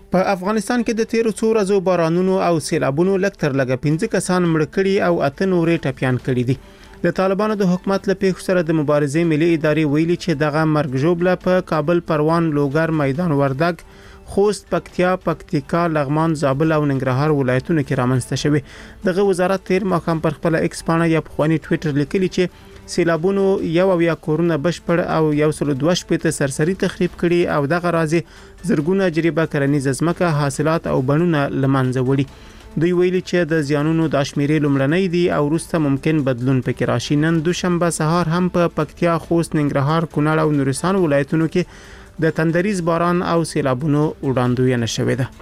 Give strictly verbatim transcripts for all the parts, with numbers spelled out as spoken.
په افغانستان کې د تیرو څو ورځو بارانونو او سیلابونو لږ تر لږه پنځه کسان مړ کړي او اته نورې ټپيان کړي دي د طالبانو د حکومت له پیښو سره د مبارزې ملي ادارې ویلي چې دغه مرګ ژوبله په کابل، پروان، لوګر، میدان وردګ، خوست، پکتیا، پکتیکا، لغمان، زابل او ننګرهار ولایتونو کې رامنځته شوې. دغه وزارت تیر ماښام پر خپل ایکس پاڼه یا پخوانی ټویټر لیکلی چې سیلابونو یو او یا کورونه بشپړ او یو سل دوه شپېته سرسري تخریب کړي او دغه راځي زرګونه جریبه کرنیزه ځمکه، حاصلات او بڼونه لمنځه وړي. دوی ویلي چې د زیانونو د شمیرې لومړنۍ دي او وروسته ممکن بدلون پکې راشي. نن دوشنبه سهار هم په پکتیا، خوست، ننګرهار، کونړ او نورستان ولایتونو کې د تندریز باران او سیلابونو وړاندوینه شوې ده.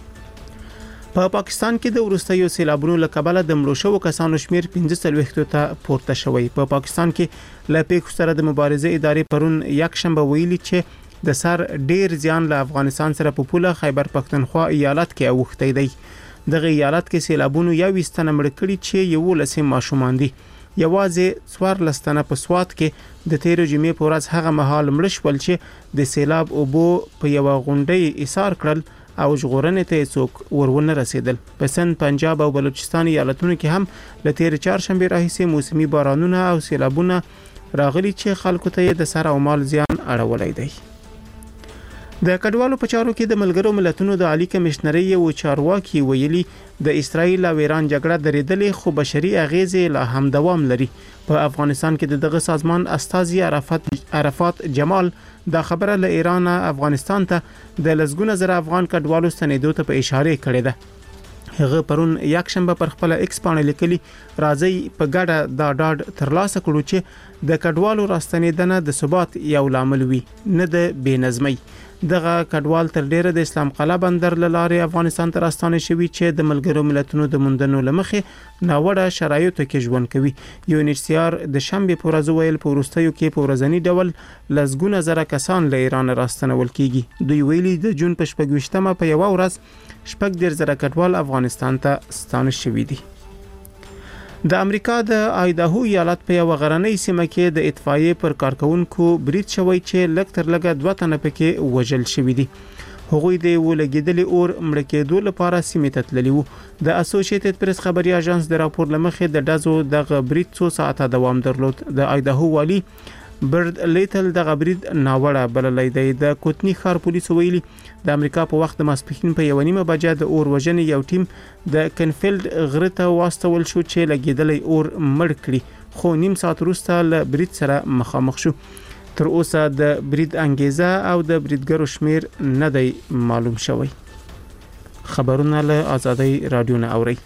په پا پاکستان کې د وروستیو سیلابونو له کبله د مړو شوو کسانو شمیر پنځه څلوېښتو ته پورته شوی. په پا پاکستان کې له پیښو سره د مبارزې ادارې پرون یک شنبه ویلي چې د سر ډیر زیان له افغانستان سره په پوله خیبر پختونخوا ایالت کې اوښتی دی. دغه ایالت کې سیلابونو یو وستنه مړ کړي چې یو لسې ماشومان دي. یوازې څوار لستنه په سوات کې د تیر جمعې په ورځ هغه مهال مړ شول چې د سیلاب اوبو په یو غونډۍ ایثار کړل او ژغورنې ته څوک ورونه رسیدل. په سند، پنجاب او بلوچستان ایالتونو کې هم له تیر چهارشنبه راهیسې موسمي بارانونه او سیلابونه راغلي چې خلکو ته د سر او مال زیان اړولی دی. د کډوالو په چارو کې د ملګرو ملتونو د عالی کمشنرۍ یو چارواکي ویلي د اسرایل او ایران جګړه درېدلې خو بشري اغیزې لا هم دوام لري. په افغانستان کې دغه سازمان استازي عرفات عرفات جمال دا خبره له ایران افغانستان ته د لسګونه زره افغان کډوالو ستنېدو ته په اشاره کړې ده. هغه پرون یک شنبه پر خپل ایکس پاڼه لیکلي راځي په ګډه دا ډاډ ترلاسه کړو چې د کډوالو راستنېدنه د ثبات یو لامل وي نه د بې نظمۍ. دغه کډوال تر ډیره د اسلام قلعه بندر لاره افغانستان ته راستانه شوي چې د ملګرو ملتونو د موندنو لمخې ناوړه شرایطو کې ژوند کوي. یو ان ایچ سی آر د شنبه په ورځ ویل په وروستیو کې په ورځنی ډول لسګونه زره کسان له ایران راستنول کیږي. دوی ویلي د جون په شپږویشتمه په یو ورځ شپږ ډیر زره کډوال افغانستان ته ستانه شوي دي. د امریکا د آیداهو ایالت په یو غرنۍ سیمه کې د اطفائیې پر کارکونکو برید شوی چې لږ تر لږه دوه تنه پکې وژل شوي دي. هغوی د ولګیدلې اور مړ کېدو لپاره سیمې ته تللي وو. د اسوسییټډ پریس خبري اژانس د راپور لمخې د ډزو د برید څو ساعته دوام درلود. د آیداهو والی برد لیتل د غبرید ناوړه بللی دی. د کوتنی ښار پولیسو ویلي د امریکا په وخت د ماسپښین په یو نیمه بجه د اور وژنې یو ټیم د کنفیلډ غره ته واستول شو چې لګیدلی اور مړ کړي خو نیم ساعت وروسته له برید سره مخامخ شو. تر اوسه د برید انګیزه او د بریدګرو شمیر نه دی معلوم شوی. خبرونه له آزادۍ رادیو نه اوري.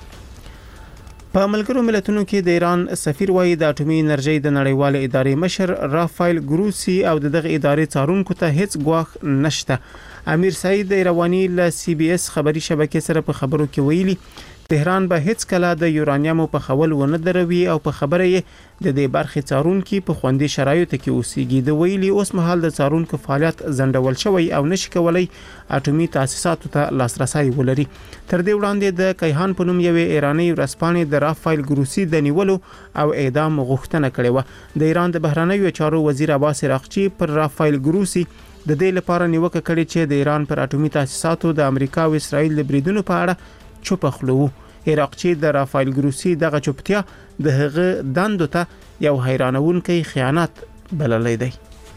په ملګرو ملتونو کې د ایران سفیر وایي د اټومي انرژي د نړیوال ادارې مشر رافایل ګروسی او دغه ادارې څارونکو ته هیڅ ګواښ نشته. امیر سعید ایروانی له سی بي اس خبري شبکې سره په خبرو کې ویلي تهران به هیڅ کله د یورانیمو په خول ونه دروي او په خبره یې د دې برخې څارونکو په خوندي شرایطو کې اوسېږي. د ویلي اوس مهال د څارونکو فعالیت زندول شوی او نشي کولای اټومي تاسیساتو ته لاسرسي ولري. تر دې وړاندې د کیهان په نوم یو ایرانی ورسپانې د رافایل ګروسی د نیولو او اعدام غوښتنه کړې و. د ایران د بهرنیو چارو وزیر عباس عراقچی پر رافایل ګروسی د دې لپاره نیوکه کړې چې د ایران پر اټومي تاسیساتو د امریکا او اسرایل د بریدونو په اړه چوپ خلو. عراقچی د رافایل ګروسی دغه چوپتیا د هغه دندو ته یو حیرانونکی خیانت بللی دی.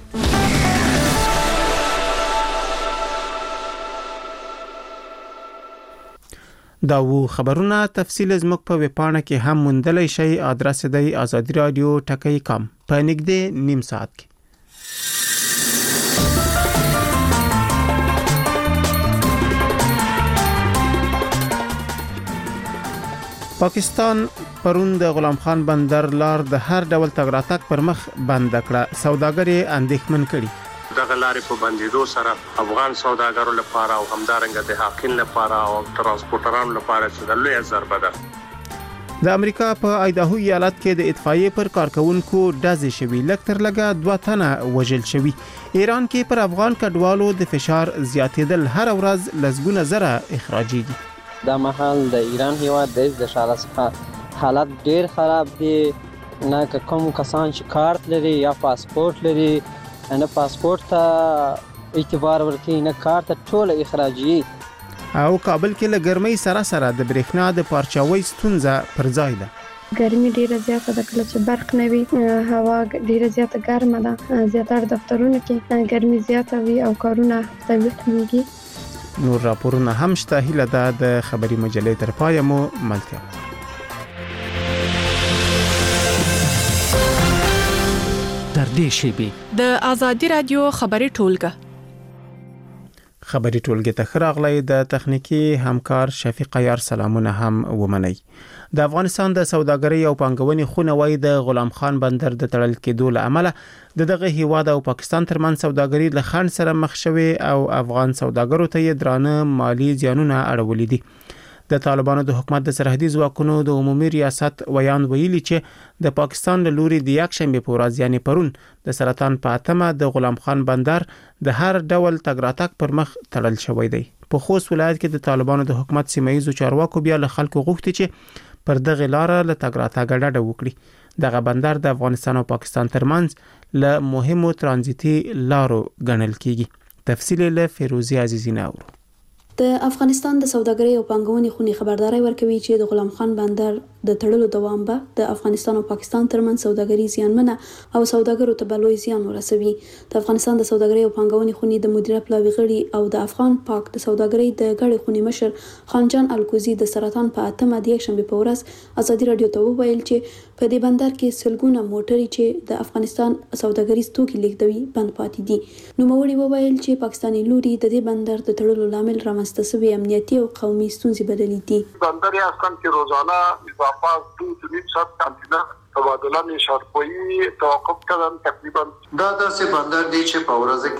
دا وو خبرونه تفصیل زموږ په ویبپاڼه کې هم موندلی شئ. ادرس دی آزادی رادیو ټکی کام په نږدې نیم ساعت کې. پاکستان پرون د غلام خان بندر لار د هر ډول تګ راتګ پر مخ بند کړه. سوداګر یې اندېښمن کړي. دغه لارې په بندیدو سره افغان سوداګرو لپاره او همدارنګه د حاکم لپاره او ترانسپورټرانو لپاره چې د لوی ضربه ده. د امریکا په آیداهو ایالت کې د اطفائیې پر کارکونکو ډزې شوي. لږ تر لږه دوه تنه وژل شوي. ایران کې پر افغان کډوالو د فشار زیاتېدل هر ورځ لسګونه زره اخراجېږي. دا مهال د ایران هیواد د اشاره څخه حالت ډیر خراب دی. نه کوم کسان چې کارت لري یا پاسپورت لري نه پاسپورت ته اعتبار ورکړي نه کار ته ټوله اخراجي. او کابل کې له ګرمۍ سره سره د برېښنا د پارچاوي ستونزه پر ځای ده. ګرمي ډیره زیاته ده، کله چې برق نه وي هوا ډیره زیاته ګرمه ده، زیاتره دفترونو کې ګرمي زیاته وي او کارونه تبلیغ. نور راپورونه هم شته. هیله ده د خبري مجلې تر پایه مو ملتیا. تر دې شیبې د آزادي رادیو خبري ټولګه خبري ټولګه ته خراغلی د تخنیکی همکار شفیق یار سلامونه هم ومني. د افغانستان د سوداګرۍ او پانګونې خونه وای د غلام خان بندر د تړل کېدو له امله د دغه هیواد او پاکستان ترمن سوداګرۍ له خنډ سره مخ شوه او افغان سوداګرو ته یې درانه مالی زیانونه اړولې دي. د طالبانو د حکومت د سرحدي ځواکونو د عمومي ریاست ویان ویلي چې د پاکستان له لوري د یک شنبه په ورځ یعنی پرون د سرطان په اتمه د غلام خان بندر د هر ډول تګ راتګ پر مخ تړل شوی دی. په خوست ولایت کې د طالبانو د حکومت سیمایي چارواکو بیا له خلکو غوښتي چې پر دغه لار له تګ راتګ ډډه وکړي. دغه بندر د افغانستان او پاکستان ترمنځ له مهمو ترانزیتي لارو ګڼل کیږي. تفصیل له فیروزی عزیزی ناور. د افغانستان د سوداګرۍ او پانګونې خونې خبرداري ورکوي چې د غلام خان بندر د تړلو دوام به د افغانستان او پاکستان ترمنځ سوداګري زیانمنه او سوداګرو ته بلوي زیان ورسوي. د افغانستان د سوداګرۍ او پانګونې خونې د مدیره پلاوي غړي او د افغان پاک د سوداګرۍ د غړي خونې مشر خانجان الکوزي د سرطان په اتمه د یک شنبه په ورځ ازادي رادیو ته وویل چې په دې بندر کې سلګونه موټرې چې د افغانستان سوداګریز توکي لیږدوي بند پاتې دي. نو موري وویل چې پاکستاني لوري د دې بندر د تړلو لامل رامنځته شوی امنیتي او قومي ستونزې بدلې دي. بندر افغان کې روزانه اضافه دو ساعت کانتینر تبادله نشارپویی توقف کردن. تقریبا دا داسې بندر دی چې په ورځ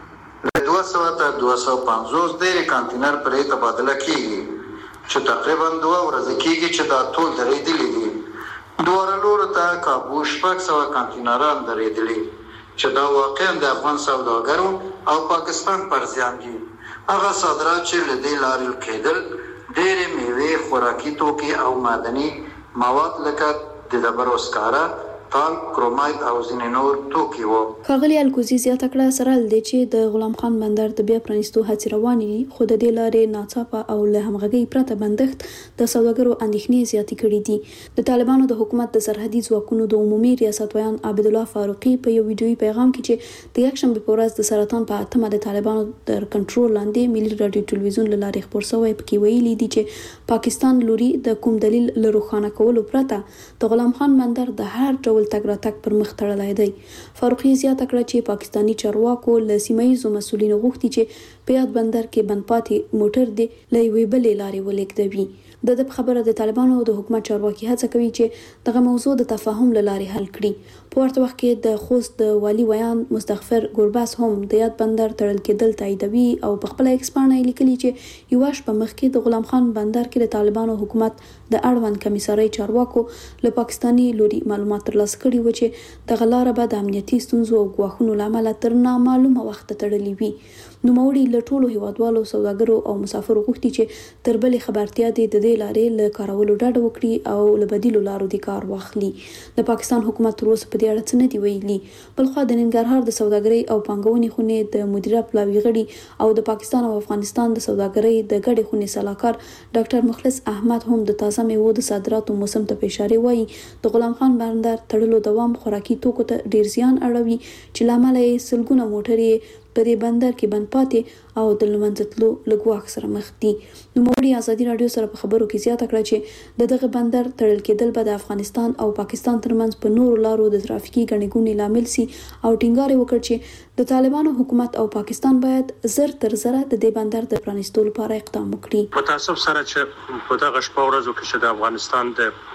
کې دوه سوه تر دوه سوه پنځوس ډېرې کانتینر پرې تبادله کیږي چې تقریبا دوه ورځې کیږي چې دا ټول درېدلي دي. دوه لورو ته کابو شپږ سوه کانتینران درېدلي چې دا واقعا د افغان سوداګرو او پاکستان پر زیان دي. هغه صادرات چې له دې لارې کېدل ډېرې میوې، خوراکي توکي او معدني مواد لکه د ډبرو سکاره، تال، کرومایت او ځینې نور توکي وو. ښاغلي الکوزي زیاته کړه سره له دې چې د غلام خان بندر د بیا پرانیستو هڅې روانې دي، خو د دې لارې ناڅاپه او له همغږۍ پرته بندښت د سوداګرو اندېښنې زیاتې کړي دي. د طالبانو د حکومت د سرحدي ځواکونو د عمومي ریاست ویان عبدالله فاروقي په یو ویډیويي پیغام کې چې د یک شنبه په ورځ د سرطان په اتمه د طالبانو تر کنټرول لاندې ملي رادیو ټلویزیون له لارې خپور شوی پکې ویلي دي چې پاکستان لوري د کوم دلیل له روښانه کولو پرته د غلام خان بندر د هر ډول تګ راتګ پر مخ تړلی دی. فاروقي زیاته کړه چې پاکستاني چارواکو له سیمایي مسؤلینو غوښتي چې په یاد بندر کې بند پاتې موټر دی له یوې بلې لارې ولیږدوي. د دې خبره د طالبانو د حکومت چارواکي هڅه کوي چې دغه موضوع د تفاهم له لارې حل کړي. په ورته وخت کې د خوست د والی ویان مستغفر ګورباس هم د یاد بندر تړل کېدل تاییدوي او په خپل ایکسپانه لیکلي چې یو شپه مخکې د غلام خان بندر کې د طالبانو حکومت د اړوند کمیسارۍ چارواکو له پاکستاني لوري معلومات ترلاسه کړي و چې د غلاره به د امنیتي ستونزو او ګواښونو لامل تر نامعلومه وخت تړلې وي. نو موري له ټولو هیوادوالو سوداګرو او مسافرو غوښتي چې تر بلې خبرتیا دي د دې لارې له کارولو ډډه وکړي او له بدیلو لارو د کار واخلي. د پاکستان حکومت تر اوسه په دې اړه څه نه دی ویلي. بلخوا د ننګرهار د سوداګرۍ او پانګونې خونې د مدیره پلاوي غړي او د پاکستان او افغانستان د سوداګرۍ د ګډې خونې سلاکار ډاکټر مخلص احمد هم د تازه میوو د صادراتو موسم ته په اشاره وایي د غلام خان بندر تړلو دوام خوراکي توکو ته ډیر زیان اړوي چې لامل یې سلګونه موټرې په دې بندر کې بند پاتې او د لمنځتلو لګواخ سره مخ دي. نو موري ازادي رادیو سره په خبرو کې زیاته کړه چې د دغه بندر تړل کېدل به د افغانستان او پاکستان ترمنځ په نورو لارو د ترافیکي ګڼې ګوڼې لامل سي او ټینګار وکړ چې د طالبانو حکومت او پاکستان باید زر تر زره د دې بندر د پرانیستلو لپاره اقدام وکړي. متاسف سره چې په دغه شپه ورځو کې چې د افغانستان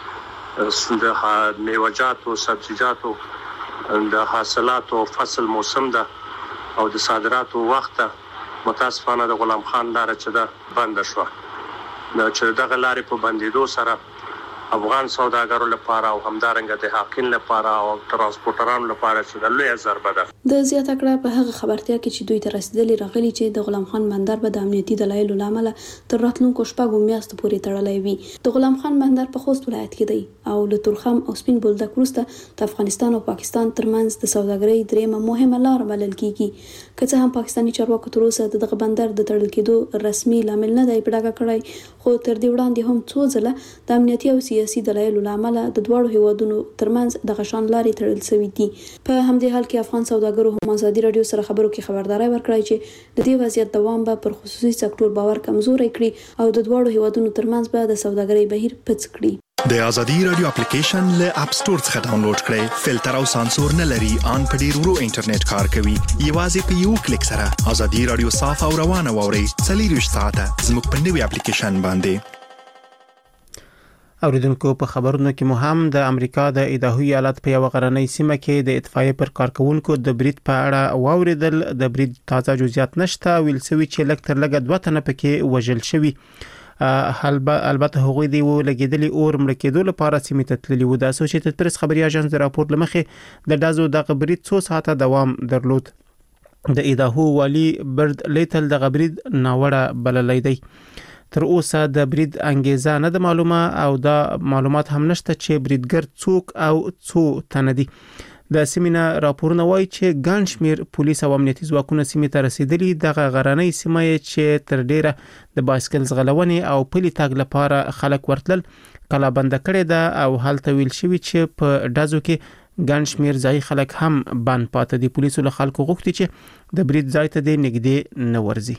د د میوه‌جاتو، سبزیجاتو، د حاصلاتو فصل موسم ده او د صادراتو وخت متاسفانه د غلام خان لاره چې ده بند شوه. چې دغه لارې په بندېدو سره افغان سوداګرو لپاره او همدارنګه د حاکین لپاره او ترانسپورټرانو لپاره چې د لوی ضربه ده. د زیاته کړه په هغه خبرتیا کې چې دوی ته رسیدلي راغلي چې د غلام خان بندر به د امنیتي دلایلو له امله تر راتلونکو شپږو میاشتو پورې تړلی وي. د غلام خان بندر په خوست ولایت کې دی او له تورخم او سپین بولدک وروسته د افغانستان او پاکستان ترمنځ د سوداګرۍ دریمه مهمه لار بلل کیږي. که څه هم پاکستاني چارواکو تر اوسه دغه بندر د تړل کېدو رسمي لامل نه دی په ډاګه کړی، خو تر دې وړاندې هم څو ځله د امنیتي او سیاسي دلایلو له امله د دواړو هیوادونو ترمنځ دغه شان لارې تړل شوې دي. په همدې حال کې افغان سوداګرو هم ازادي راډیو سره خبرو کې خبرداري ورکړی چې د دې وضعیت دوام به پر خصوصي سکتور باور کمزوري کړي او د دواړو هیوادونو ترمنځ به د سوداګرۍ بهیر پڅ کړي. د ازادي راډیو اپلیکیشن له اپ ستور څخه ډاونلوډ کړئ. فلټر او سانسور نه لري، ان په ډیر ورو انټرنیټ کار کوي. یوازې په یو کلیک سره ازادي راډیو صاف او روانه واورئ. څلور ساعته زموږ په نوي اپلیکیشن باندې. اوریدونکو په خبرونو کې مو هم د امریکا د ایداهو ایالت په یو غرنۍ سیمه کې د اطفائیه پر کارکونکو د برید په اړه واوریدل. د برید تازه جزئیات نشته، ویل سوي چې لږ تر لږه دوه تنه پکې وژل شوي. البته هغوی دی ولګیدلی اور مړ کېدو لپاره سیمې ته تللي وو. د اسوسییټډ پریس خبري اژانس د راپور لمخې د ډازو د برید څو ساعته دوام درلود. د ایداهو والی برد لیتل د برید ناوړه بللی دی. تر اوسه د برید انګیزه نه د معلومه او دا معلومات هم نشته چې بریدګر څوک او څو تنه دي. د سیمینه راپورونه وایي چې ګڼ شمیر پولیس او امنیتي ځواکونه سیمې ته رسیدلي. دغه غرنۍ سیمه چې تر ډیره د بایسکل ځغلونې او پلي تګ لپاره خلک ورتلل کلا بند کړې ده او هلته ویل شوي چې په ډزو کې ګڼ شمیر ځای خلک هم بند پاتې دي. پولیسو له خلکو غوښتي چې د برید ځای ته دې نږدې نه ورځي.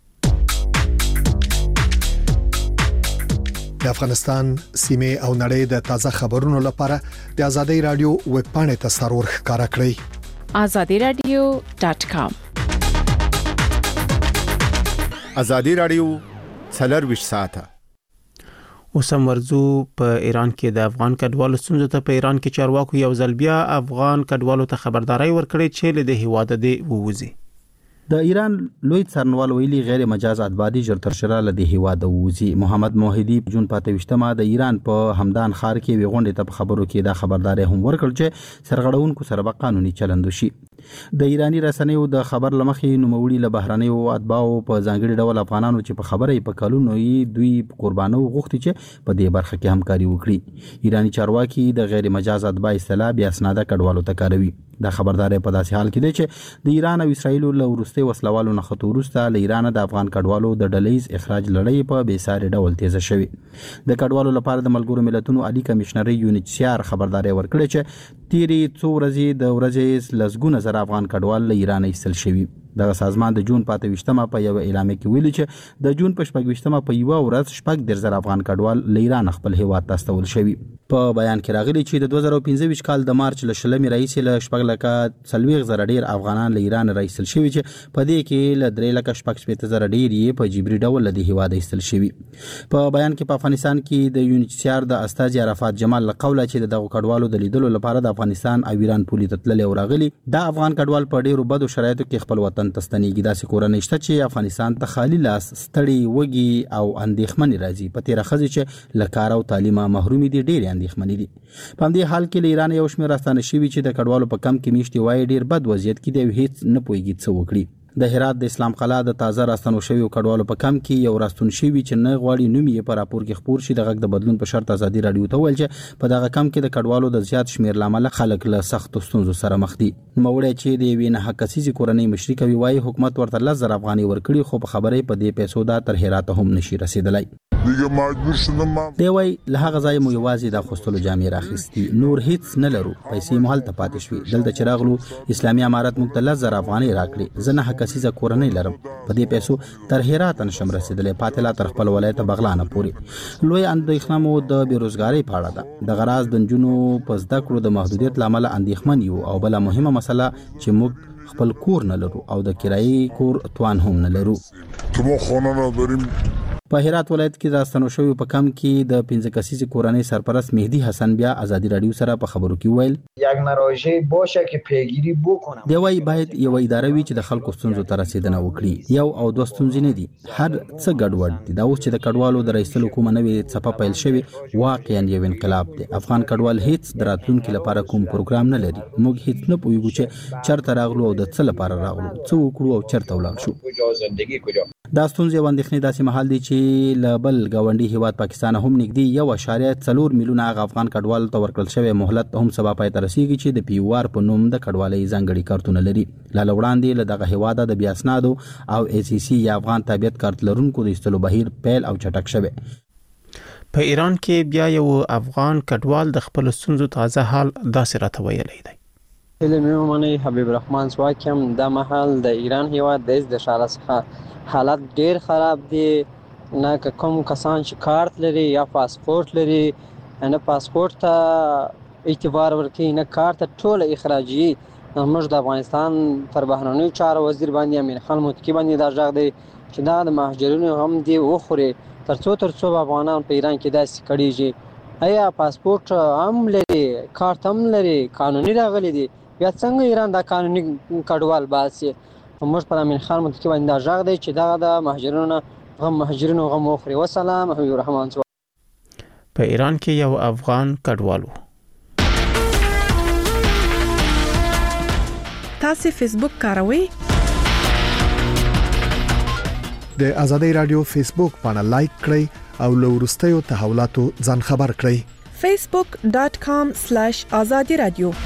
د افغانستان سیمه او نړۍ د تازه خبرونو لپاره د ازادي رادیو ویب پاڼې ته سرور ښکارا کړئ. azadi radio dot com. ازادي رادیو څلور ساعته. اوسم ورزو په ایران کې د افغان کډوالو ستونزو ته په ایران کې چارواکو یو ځل بیا افغان کډوالو ته خبرداري ورکړې چې له دې هواده دی ووزي. د ایران لوی څارنوال ویلي غیر مجاز اتبادي ژر تر ژره له دې هواده ووزي. محمد موحدي جون پاتويشتمه د ایران په همدان ښار کې ویغونډې ته خبرو کې دا خبرداري هم ورکړ چې سرغړونکو سره به قانوني چلند وشي. د ایرانی رسنیو د خبر لمخې نوموړي له بهرنیو اتباعو په ځانګړي ډول افغانانو چې په خبره په کلونو یې دوی قربانو غوښتي چې په دې برخه کې همکاري وکړي. ایرانی چارواکي د غیر مجاز اتباع اصطلاح بیا اسناده کډوالو ته کاروي. دا خبرداري په داسې حال کې دی چې د ایران او اسرایل له وروستي وسلوالو نه خطو وروسته له ایران د افغان کډوالو د ډلېز اخراج لړۍ په بیساري ډول تیزه شوې. د کډوالو لپاره د ملګرو ملتونو عالی کمشنري یونیچسیار خبرداري ورکړې چې تیری څو ورځې د ورځې لسګونه زره افغان کډوال له ایران ایستل شوي. دغه سازمان د جون پاتويشتمه په یو اعلامیه کې ویلي چې د جون په شپږویشتمه په یو ورځ شپږ ډیر زره افغان کډوال له ایران خپل هیواد ته استول شوي. په بیان کې راغلي چې د دوه زره پنځه کال د مارچ له شلمې رئیس له شپږ لکه څلوېښت زره ډیر افغانان له ایران رئیسل شوي چې په دې کې له درې لکه شپږ شپېته زره ډیر یې په جبري ډول له هیواد ایستل شوي. په بیان کې په افغانستان کې د یونیچسیار د استاذ عرفات جمال له قوله چې دغه کډوالو د لیدلو لپاره د افغانستان او ایران پولي ته تللي او راغلي دا افغان کډوال په ډیرو بدو شرایطو کې خپل وطن ته ستنېږي. داسې کورنۍ شته چې افغانستان ته خالي لاس ستړي وږي او اندېښمنې راځي. په تېره ښځې چې له کار او تعلیمه محرومې دي ډېرې اندېښمنې دي. په همدې حال کې له ایران یو شمېر راستانه شوي چې د کډوالو په کم کې میاشتې وایي ډېر بد وضعیت کې دی او هېڅ نه پوهېږي څه وکړي. د هرات د اسلام قلعه د تازه راستنو شویو کډوالو په کم کې یو راستون شوی چې نه غواړي نوم یې په راپور کې خپور شي. د غږ د بدلون په شرط ازادي رادیو ته ویل چې په دغه کم کې د کډوالو د زیات شمیر لامل خلک له سخت ستونزو سره مخ دي. نوموړی چې د یوې نه حق سیزي کورنۍ مشري کوي وایي حکومت ورته لس زره افغانۍ ورکړي خو په خبرې په دې پیسو دا تر هرات هم نشي رسیدلی. دی وای له هغه ځای مو یوازې د اخیستلو جامې راخیستي، نور هیڅ نه لرو، پیسې مو هلته پاتې شوې. دلته چې راغلو اسلامي امارت موږ ته لس زره افغانۍ راکړې. زه نه حق سیزه کورنۍ لرم، په دې پیسو تر هرات نشم رسیدلی، پاتې لا تر خپل ولایت بغلان پورې. لوی اندېښنه مو د بیروزګارۍ په اړه ده. د غراض د نجونو په زده کړو د محدودیت له امله اندېښمن یو او بله مهمه مسله چې موږ خپل کور نه لرو او د کرایي کور توان هم نه لرو. په هرات ولایت کې راستنو شوی په کم کې د پنځه کسیزې کورنۍ سرپرست مهدی حسن بیا ازادي رادیو سره په خبرو کې ویل یک ناراضي باشه که پیگیری بکنه دی وای باید یو اداره وي چې د خلکو ستونزو ته رسیدنه وکړي یو او دوه ستونزې نه دي هر څه ګډوډ دي دا اوس چې د کډوالو د رئیسلو کومه نوې څپه پیل شوی واقعا یو انقلاب دی افغان کډوال هیڅ دراتونکو لپاره کوم پروګرام نه لري موږ هیڅ نه پوهیږو چې چرته راغلو او د څه لپاره راغلو څه وکړو او چرته ولاړ شو دا ستونزې او اندېښنې داسې مهال دي چې له بل ګاونډي هیواد پاکستان هم نږدې یو اشاریه څلور میلیونه هغه افغان کډوالو ته ورکړل شوی مهلت هم سبا پای ته رسیږي چې د پیوار په نوم د کډوالۍ ځانګړي کارتونه لري لا وړاندې له دغه هیواده د بیا اسنادو او ای سی سی یا افغان تابعیت کارت لرونکو د ایستلو بهیر پیل او چټک شوی په ایران کې بیا یو افغان کډوال د خپل ستونزو تازه حال داسې راته ویلی دی علمي ومني حبیب الرحمن سواکم د محل د ایران هیواد د د شاله څخه حالت ډیر خراب دي نه کوم کسان چې کارت لري یا پاسپورت لري نه پاسپورت ته اعتبار ورکوي نه کارت ټول اخراجي موږ د افغانستان پر بهرنیو چارو وزیر باندې امین خان متکی باندې دا ځاګ دی چې دا د مهاجرینو هم دی وخوري ترڅو ترڅو افغانان په ایران کې داسې کړيږي ایا پاسپورت هم لري کارت هم لري قانوني راغلي دي بیا څنګه ایران دا قانوني کډوال باسي موږ پر امین خان متکی باندې دا ځاګ دی چې دا د مهاجرینو غم مهاجرینو غم وخوري وسلام حبیب الرحمن په ایران کې یو افغان کډوالو تاسو فیسبوک کاروئ د ازادي رادیو فیسبوک باندې لایک کړئ او له ورستیو تحولاتو ځان خبر کړئ facebook dot com slash azadi radio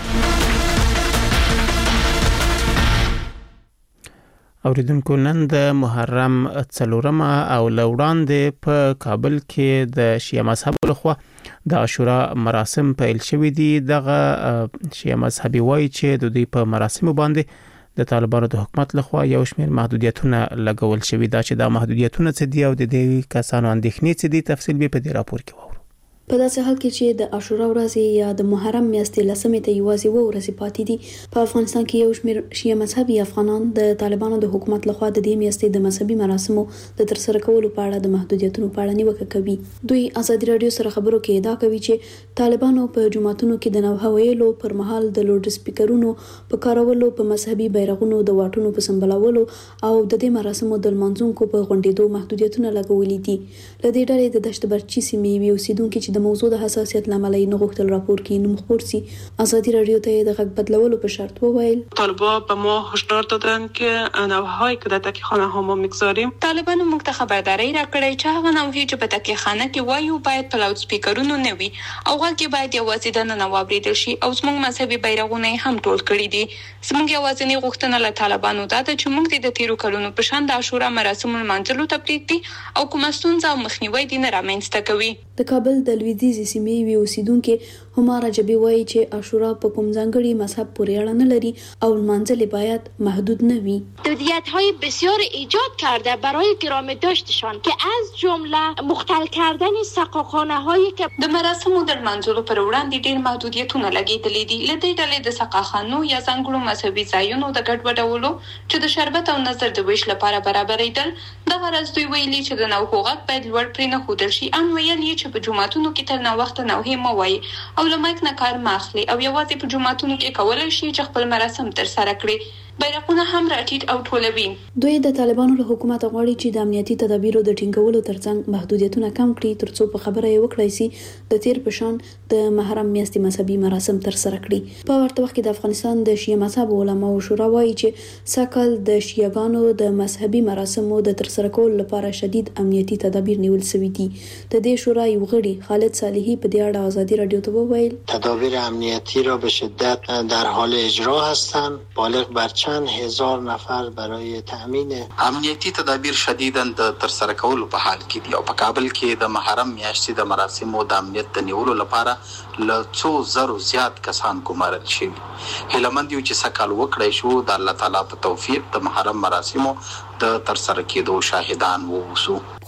اوریدونکو نن د محرم څلورمه او لوړاندې په کابل کې د شیعه مذهب لخوا د عاشورا مراسم پیل شوې دي دغه شیعه مذهبي وایي چې د دې په مراسم باندې د طالبانو د حکومت لخوا یو شمېر محدودیتونه لګول شوي دا چې دا محدودیتونه څه دي او د دې کسانو اندېښنې څه دي تفصیل به په دې راپور کې وو په داسې حال کې چې د عاشورا ورځ یا د محرم میاشتې لسمې ته یوازې و ورځې پاتې دي په افغانستان کې یو شمېر شیعه مذهبي افغانان د طالبانو د حکومت لخوا د دې میاشتې د مذهبي مراسمو د ترسره کولو په اړه د محدودیتونو په اړه نیوکه کوي دوی ازادي رادیو سره خبرو کې ادعا کوي چې طالبانو په جماعتونو کې د نوه ویلو پر مهال د لوډ سپیکرونو په کارولو په مذهبي بیرغونو د واټونو په سمبالولو او د دې مراسمو د لمانځونکو په غونډېدو محدودیتونه لګولي دي له دې ډلې د دشت برچی سیمې وی اوسیدونکو چې د موضوع د حساسیت لامل یې نه غوښتل راپور کې نوم خپور سي ازادي رادیو ته د غږ بدلولو په شرط وویل طالبان به ما هشدار دادن که نوه‌هایی که در تکیه‌خانه ها ما می‌گذاریم طالبان موږ ته خبرداری راکړی چې هغه نوه‌ای چې په تکیهخانه کې وایو باید په لاوډ سپیکرونو نه وي او غږ باید یوازې د نن واوریدل شي او زموږ مذهبي بیرغونه هم ټول کړی دي زموږ یوازینی غوښتنه له طالبانو دا ده چې موږ د تیرو کلونو په شان د عاشورا مراسم لمانځلو ته پریږدي او کومه ستونزه او مخنیوي دې نه رامنځته کوي د کابل د لویدیځ سیمې وی اوسیدونکو هماره جبي وایي چې عاشورا په کوم ځانګړي مذهب پورې اړه نه لري او منځلي باید محدود نه وي محدودیت‌های بسیار ایجاد کرده برای گرامی داشتشان که از جمله مختل کردن سقاخانه‌هایی که د مراسمو د منځلو پر وړاندې ډېر محدودیتونه لګیدلې دي لدې ډلې د سقاخانو یا ځانګړو مذهبي ځایونو د ګډوډولو چې د شربت او نظر د ویش لپاره برابرېدل د غرض دوی ویلي چې د نوو حقوق باید لوړ پرې نه ښودل شي ان ویل یې چې په جوماتونو کې تر نو وخت نوې مو وایي او له مایک نه کار ماخلي او یوازې په جوماتونو کې کولای شي چې خپل مراسم ترسره کړي بیرغونه هم راټیټ او ټولوي دوی د طالبانو له حکومت غواړي چې د امنیتي تدابیرو د ټینګولو ترڅنګ محدودیتونه کم کړي ترڅو په خبره یې وکړای شي د تیر پشان د محرم میاشتې مذهبي مراسم ترسره کړي په ورته وخت کې د افغانستان د شیعه مذهب علماء شورا وایي چې ساکل د شیعاګانو د مذهبي مراسمو د ترسره کولو لپاره شدید امنیتي تدابیر نیول شوي دي د دې شورا یو غړي خالد صالحي په دې اړه ازادي رادیو ته وویل تدابیر امنیتی را به شدت در حال اجرا هستند بالغ بر چند هزار نفر برای تامین امنیتی تدابیر شدیداً د ترسره کولو په حال کې دي او په کابل کې د محرم میاشتې د مراسمو د امنیت د نیولو لپاره له څو زرو زیات کسان ګمارل شوي هیله مند یو چې سکهال وکړی شو د الله تعالی په توفیق د محرم مراسمو د ترسره کېدو شاهدان ووسو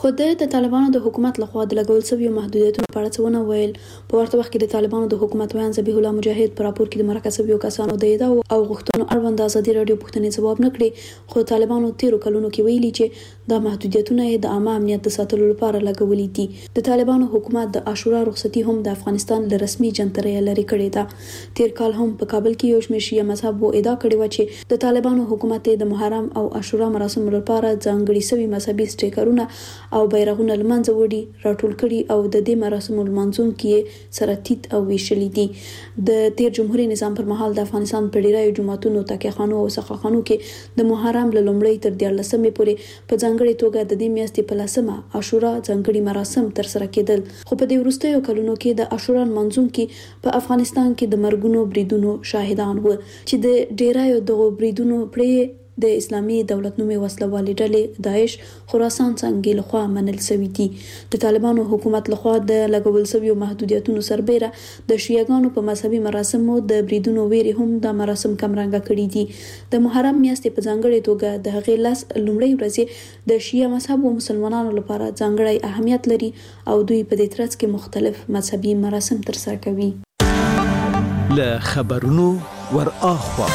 خو د طالبانو د حکومت لخوا د لګول شوی محدودیتونو په اړه څه ونه ویل. په ورته وخت کې د طالبانو د حکومت ویان ذبیح الله مجاهد پر راپور کې د مرکه شویو کسانو د ادعا او غوښتنو اړوند ازادي رادیو پوښتنې ځواب نکړي، خو طالبانو تیرو کلونو کې ویلي چې د محدودیتونه د عامه امنیت د ساتلو لپاره لګولې دي. د طالبانو حکومت د عاشورا رخصتي هم د افغانستان له رسمي جنترې لري کړې ده. تیر کال هم په کابل کې یو شمېر شیعه مذهب وو ادعا کړې و چې د طالبانو حکومت د محرم او عاشورا مراسمو لپاره ځانګړي سوي مذهبي سټیکرونه او بیرغونه لمنځه وړي راټول کړي او د دې مراسمو لمانځون کې سره تیت او ویشلې دي. د تیر جمهوریت نظام پر مهال د افغانستان په ډیرایو جماعتونو، تکیهخانو او سقاخانو کې د محرم له لومړۍ تر دیارلسمې پورې په ځانګړي توګه د دې میاشتې په لسمه عاشورا ځانګړي مراسم ترسره کېدل. خو په دې وروستیو کلونو کې د عاشورا منځون کې په افغانستان کې د مرګونو بریدونو شاهدان و چې د ډیرایو دغو بریدونو پرې د اسلامي دولت نومي وسلوالې ډلې داعش خراسان څنګه لخوا منل شوی دي. د طالبانو حکومت لخوا د لګول شوی محدودیتونو سربېره د شیعاګانو په مذهبي مراسمو د بریدونو ویري هم د مراسم کمرنګه کړي دي. د محرم میاشتې په ځانګړي توګه د هغې لاس لومړۍ ورځې د شیعه مذهب او مسلمانانو لپاره ځانګړی اهمیت لري او دوی په دې ترڅ کې مختلف مذهبي مراسم ترسره کوي. له خبرونو ور اخوا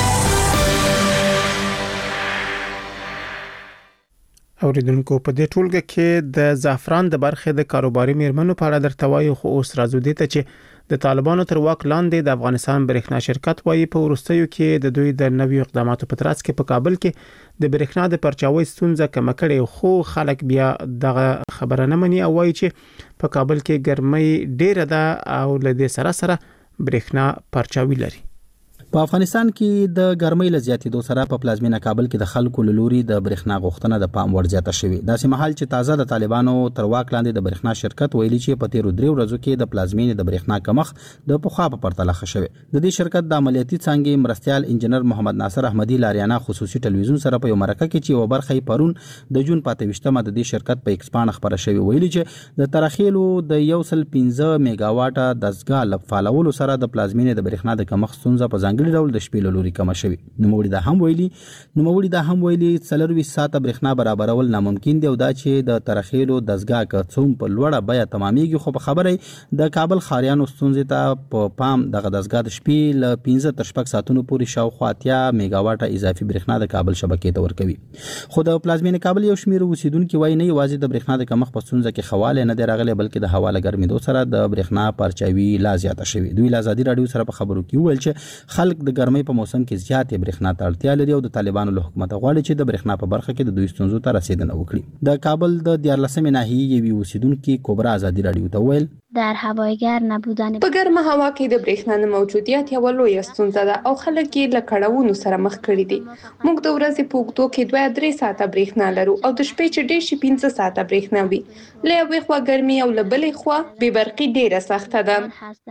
اوریدونکو په دې ټولګه کې د زعفران د برخې د کاروباري میرمنو په اړه درته وایو، خو اوس راځو دې ته چې د طالبانو تر واک لاندې د افغانستان برېښنا شرکت وایي په وروستیو کې د دوی د نویو اقداماتو په ترڅ کې په کابل کې د برېښنا د پرچاوي ستونزه کم کړي، خو خلک بیا دغه خبره نه مني او وایي چې په کابل کې ګرمۍ ډیره ده او له دې سره سره برېښنا پرچاوي لري. په افغانستان کې د ګرمۍ له زیاتېدو سره په پلازمینه کابل کې د خلکو له لوري د برېښنا غوښتنه د پام وړ زیاته شوې. داسې مهال چې تازه د طالبانو تر واک لاندې د برېښنا شرکت ویلي چې په تیرو درې ورځو کې د پلازمینې د برېښنا کمښت د پخوا په پرتله ښه شوی. د دې شرکت د عملیاتي څانګې مرستیال انجنیر محمد ناصر احمدي لاریانا خصوصي ټلویزیون سره په یو مرکه کې چې یو برخه پرون د جون په اتهشتمه د دې شرکت په ایکسپان خبره شوی ویلي چې د ترخیلو د یو سل پنځه میگا واټه دزګا لفالولو سره د پلازمینې د برېښنا د کمښت ستونزه په ځانګړي ډول د شپې لوري کم شوی. نو موږ دا هم ویلي نو موږ دا هم ویلي څلوروي ساعته برېښنا برابرول ناممکن دی او دا چې د ترخیلو دزګا کڅوم په لوړه بیا تمامېږي، خو په خبره د کابل خاریانو ستونزې ته په پام دغه دزګا د شپې ل پنځه تر شپږ ساعتونو پورې شاوخوا اتیا میگا واټه اضافي برېښنا د کابل شبکې ته ورکوي. خو د پلازمینې کابل یو شمېر اوسیدونکو وایي نه یوازې د برېښنا د کمښت په ستونزه کې خواله نه دی راغلی، بلکې د هوا له ګرمېدو سره د برېښنا پرچاوي لا زیاته شوې. دوی له ازادي رادیو سره په خبرو کې وویل چې خلک د ګرمۍ په موسم کې زیاتې برېښنا ته اړتیا لري او د طالبانو له حکومت غواړي چې د برېښنا په برخه کې د دوی ستونزو ته رسیدنه وکړي. د کابل د دیارلسمې ناحیې یوې اوسیدونکو کبرا ازادي رادیو ته ویل در هوای گرم نبودن په ګرمه هوا کې د برېښنا نه موجودیت یو لویه ستونزه ده او خلک یې له کړاوونو سره مخ کړي دي. موږ د ورځې په اوږدو کې دوه درې ساعته برېښنا لرو او د شپې چې ډېر شي پنځه ساعته برېښنا وي. له یوې خوا ګرمي او له بلې خوا بې برقي ډېره سخته ده.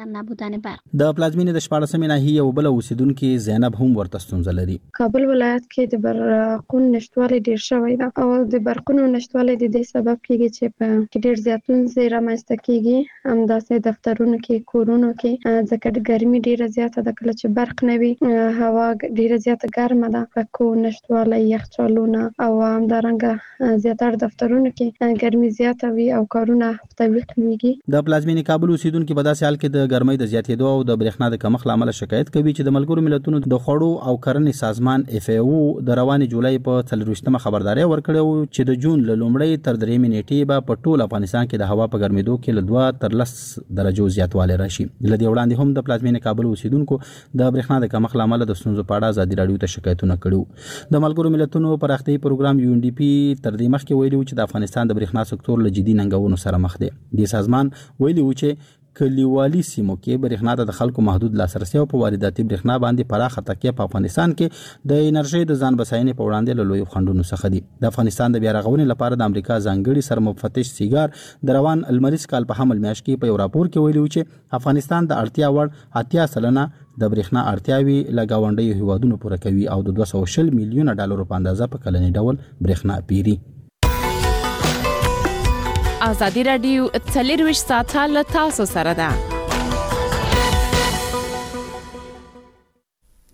د پلازمینې د شپاړسمې ناحیې یو بل اوسیدونکو زینب هم ورته ستونزه لري. کابل ولایت کې د برقونو نشټوالي ډېر شوی ده او د برقونو نشټوالي د دې سبب کېږي چې په ډېر زیاتون زی رامنځته کېږي، همداسې دفترونو کې، کورونو کې، ځکه ګرمي ډیره زیاته ده. کله چې برق نه وي هوا ډیره زیاته ګرمه ده، پکو نشټوالی، یخچالونه او همدارنګه زیاتره دفترونو کې ګرمي زیاته وي او کارونه تعویق کیږي. د پلازمینې کابل اوسیدونکو په داسې حال کې د ګرمۍ د زیاتېدو او د برېښنا د کمښت لامل شکایت کوي چې د ملګرو ملتونو د خوړو او کرنې سازمان اف ای او د روانې جولای په څلرویشتمه خبرداري ورکړې چې د جون له لومړۍ تر درېیمې نیټې به په ټول افغانستان کې د هوا په ګرمېدو کې له دوه تر لس درجو زیاتوالی راشي. له دې وړاندې هم د پلازمینې کابل اوسیدونکو د برېښنا د کمښت له امله د ستونزو په اړه ازادي راډیو ته شکایتونه کړي. د ملګرو ملتونو پراختیایي پروګرام یو ان ډي پي تر دې مخکې ویلي و چې د افغانستان د برېښنا سکتور له جدي ننګونو سره مخ دی. دې سازمان ویلي و چې کلیوالي سیمو کې برېښنا ته د خلکو محدود لاسرسي او په وارداتي برېښنا باندې پراخه تکیه په افغانستان کې د انرژي د ځان بساینې په وړاندې له لویو خنډونو څخه دي. د افغانستان د بیا رغونې لپاره د امریکا ځانګړي سرمفتش سیګار د روان المریز کال په حمل میاشت کې په یو راپور کې ویلي و چې افغانستان د اړتیا وړ اتیا سلنه د برېښنا اړتیاوي له ګاونډیو هیوادونو پوره کوي او د دوه سوه شل میلیونه ډالرو په اندازه په کلني ډول برېښنا پیري. ازادي رادیو څلورویشت ساعته له تاسو سره ده.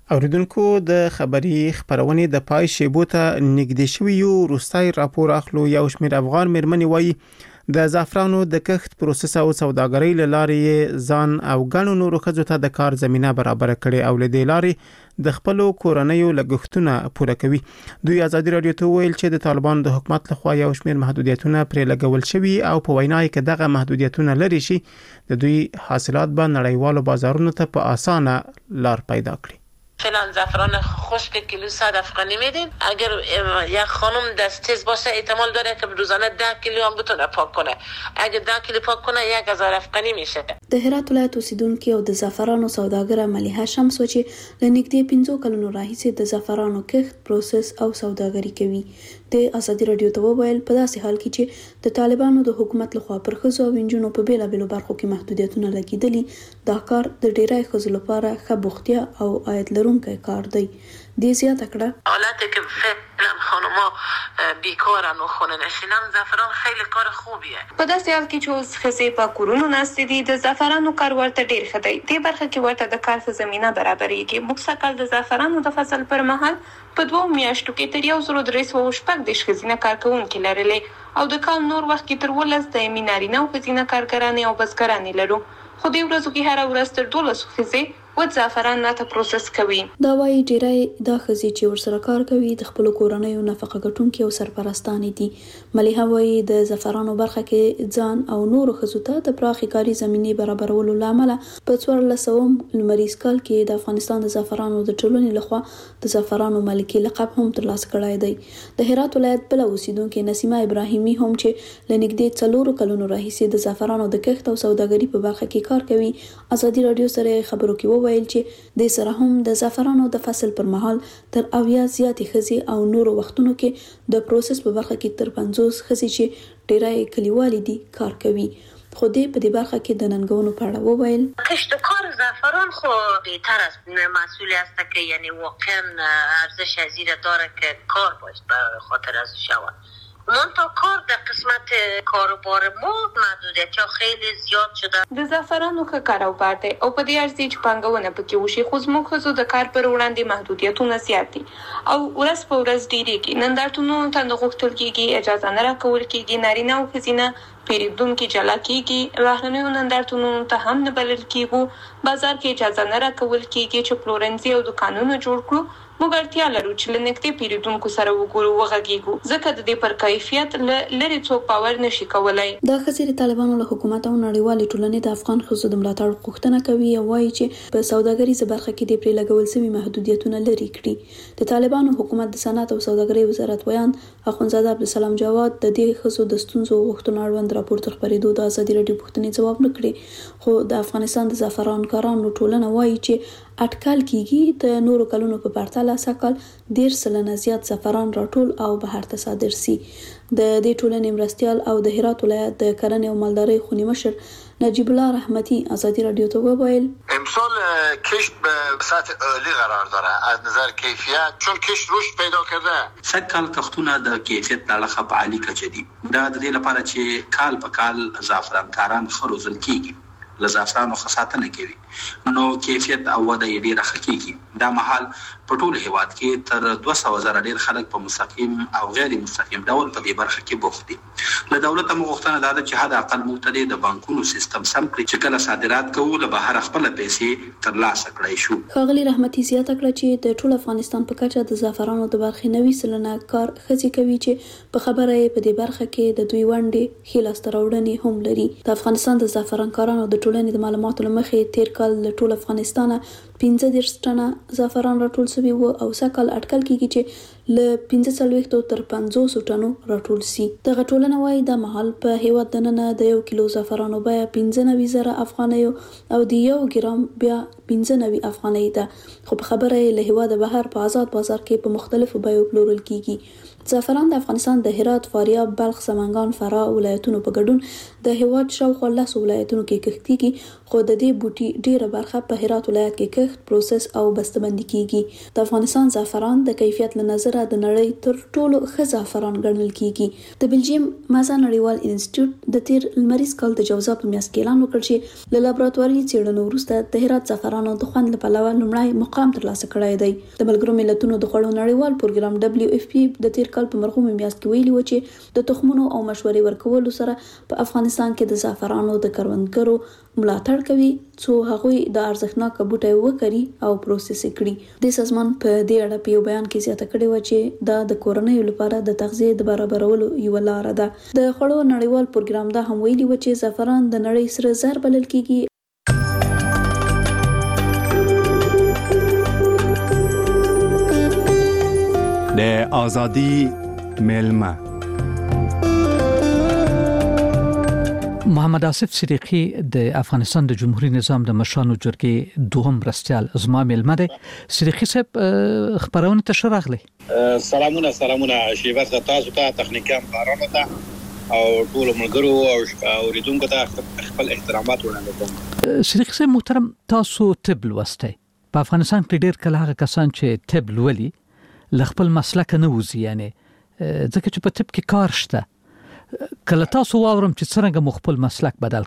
اوریدونکو د خبري خبرونه د پای شیبو ته نږدې شوی یو روسای راپور اخلو یو شمېر افغان مېرمنې وایي د زعفرانو د کښت پروسس او سوداګرۍ لارې ځان او ګڼو نورو ښځو ته د کار زمينه برابر کړي او لدې لارې د خپل کورنیو لګښتونه پوره کوي. دوی ازادي رادیو ته ویل چې د طالبانو د حکومت لخوا یو شمېر محدودیتونه پرې لګول شوي او په وینای کې دغه محدودیتونه لري شي د دوی حاصلات به نړیوالو بازارونو ته په اسانه لار پیدا کړي. فعلا زعفران خشک کیلو صد افغانی میدیم. اگر یک خانم دست تیز باشه احتمال داره که روزانه ده کیلو هم بتونه پاک کنه. اگر ده کیلو پاک کنه یک هزار افغانی میشه. د هرات ولایت اوسیدونکو او د زعفرانو سوداګر ملیحه شمس چې لنګدې پنځو کلونو راهیسې د زعفرانو کښت پروسس او سوداګري کوي. د ازادي رادیو ته وویل په داسې حال کې چې د طالبانو د حکومت لخوا پر ښځو او نجونو په بیلابېلو برخو کې محدودیتونه لګیدلي دا کار د ډیری ښځو لپاره ښه بوختیا او عاید لرونکی کار دی. دې زیاته کړه حالت که فعلا خانم‌ها بیکارن و خونه نشینن زعفران خیلی کار خوبیه. په داسې حال کې چې اوس ښځې په کورونو ناستې دي د زعفرانو کار ورته ډېر ښه دی. دې برخه کې ورته د کار ښه زمینه برابرېږي. موږ سږکال د زعفرانو د فصل پر مهال په دوو میاشتو کې تر یو زرو درې سوه شپږ دېرش ښځینه کارکوونکي لرلې او د کال نور وخت کې تر اوولس دایمي نارینه او ښځینه کارګرانې او بزګرانې لرو. خو دې ورځو کې هره ورځ تر دولسو ښځې و زعفران ناته پروسس کوي. دا وايي ډیری دا ښځې چې ورسره کار کوي د خپل کورنیو نفقه ګټونکي او سرپرستانې دي. ملیحه وايي د زعفرانو برخه کې ځان او نورو ښځو ته د پراخې کاري زمینې برابرولو لامل په څوارلس سوه لمریز کال کې د افغانستان د زعفرانو د ټولنې لخوا د زعفرانو ملکي لقب هم ترلاسه کړی دی. د هرات ولایت بل اوسیدونکو نسیمه ابراهیمي هم چې لنګدې څلورو کلونو راهیسې د زعفرانو د کښت او سوداګري په برخه کې کار کوي ازادي رادیو سره خبرو کې ویل چې د سره هم د زعفرانو د فصل پر مهال تر اویا زیاتې ښځې او نورو وختونو کې د پروسس په برخه کې تر پنځوس ښځې چې ډیری کلیوالي دي کار کوي. خو دې په دې برخه کې د ننګونو په اړه وویل کشتکار زعفران خو بهتر است مسئول است که یعنی واقعا ارزش زیاده داره که کار باید به خاطر از شود. منتها کار در قسمت کاروبار ما محدودیت ها خیلی زیاد شده. د زعفرانو ښه کاروبار دی او په دې ارزي چې پانګونه پکې وشي خو زموږ ښځو د کار پر وړاندې محدودیتونه زیات دي او ورځ په ورځ ډېرېږي. نندارتونونو ته نه غوښتل کېږي، اجازه نه راکول کېږي، نارینه او ښځینه پیرودونکي جلا کېږي، بهرنیو نندارتونونو ته هم نه بلل کېږو، بازار کې اجازه نه راکول کېږي چې پلورنځي او دکانونه جوړ کړو. موږ اړتیا لرو چې له نږدې پیرودونکو سره وګورو وغږیږو ځکه د دې پر کیفیت لري څوک باور نشي کولای. دا ښځې د طالبانو له حکومت او نړیوالې ټولنې د افغان ښځو د ملاتړ غوښتنه کوي او وایي چې په سوداګریزه برخه کې د پرې لګول شوي محدودیتونه لرې کړي. د طالبانو حکومت د صنعت او سوداګرۍ وزارت ویان اخوندزاده عبدالسلام جواد د دې ښځو د ستونزو غوښتنو اړوند راپور تر خپرېدو د ازادي رادیو پوښتنې ځواب نه کړي. خو د افغانستان د زعفرانکارانو ټولنه وایي چې اټکل کېږي د نورو کلونو په پرتله سږکال ډېر سلنه زیات زعفران راټول او بهر ته صادر سي. د دې ټولنې مرستیال او د هرات ولایت د کرنې او مالدارۍ خونی مشر نجیب الله رحمتی ازادی رادیو ته وویل امسال کشت به سطح عالی قرار داره از نظر کیفیت چون کشت رشد پیدا کرده. سږکال کښتونه د کیفیت په اړه په عالی کچه دي. دا د دې لپاره چې کال په کال زعفرانکاران ښه روزل کیږي، له زعفرانو ښه ساتنه کوي نو کیفیت او وده یې ډېره ښه کیږي. دا مهال په ټول هیواد کې تر دوه سوه زره ډېر خلک په مستقیم او غیر مستقیم ډول په دې برخه کې بوخت دي. له دولته موږ غوښتنه دا ده چې حد اقل موږ د بانکونو سیستم سم کړي چې کله صادرات کوو له بهر خپل پیسې ترلاسه کړای شو. ښاغلي رحمتي زیاته کړه چې د ټول افغانستان په کچه د زعفرانو د برخې نوي سلنه کار ښځې کوي چې په خبره یې په دې برخه کې د دوی ونډې ښې لاسته راوړنې هم لري. د افغانستان د زعفرانکارانو د ټولنې د معلوماتو له مخې تیر کال له ټول افغانستانه پنځه دېرش ټنه زعفران راټول شوي وو او سږکال اټکل کېږي چې له پنځه څلوېښتو تر پنځوسو ټنو راټول سي. دغه ټولنه وایي دا مهال په هیواد دننه د یو کیلو زعفرانو بیه پنځه نوي زره افغانیو او د یو ګرام بیا پنځه نوي افغانۍ ده. خو په خبره یې له هیواده بهر په آزاد بازار کې په مختلفو بیو پلورل کېږي. زعفران د افغانستان د هرات، فاریاب، بلخ، سمنګان، فراه ولایتونو په ګډون د هیواد شاوخوا لس ولایتونو کې کښت کیږي، خو د دې بوټي ډیره برخه په هرات ولایت کې کښت، پروسس او بسته‌بندي کیږي. د افغانستان زعفران د کیفیت له نظره د نړۍ تر ټولو ښه زعفران ګڼل کیږي. د بلجیم مازا نړیوال انسټیټیوټ د تیر لمریز کال د جوزا په میاشت کې اعلان وکړ چې له لابراتواري څېړنو وروسته د هرات زعفرانو د خوند له پلوه لومړی مقام ترلاسه کړی دی. د ملګرو ملتونو د خوړو نړیوال پروګرام دبليو اف پی د تیر کال په مرغومي میاشت کې ویلي و چې د تخمونو او مشورې ورکولو سره په افغانستان کې د زعفرانو د کروندګرو ملاتړ کوي څو هغوی د ارزښتناک بوټي وکړي او پروسس کړي. د سازمان په دې اړه په یو بیان کې زیاته کړې و چې دا د کورنیو لپاره د تغذیې د برابرولو یو لار ده. د خوړو نړیوال پروګرام دا هم ویلي و چې زعفران د نړۍ سره زر بلل کیږي. د آزادی میلمه محمد آصف صدیقی د افغانستان د جمهوریت نظام د مشرانو جرګې دوهم مرستیال زما میلمه دی. صدیقی صاحب خبرونه ته شراغلی. سلامونه سلامونه شیبه تاسو ته تخنیکان بارانه ته او ټول ملګرو او اوریدونکو ته خپل احترامات وړاندې کوم. صدیقی صاحب محترم، تاسو طب لوستی. په افغانستان کې ډیر کله هغه کسان چې طب لولي لخپل مسلک نه وزي، یعنی ځکه چې په طب کې کار شته. کله تاسو واورم چې څنګه مخبل مسلک بدل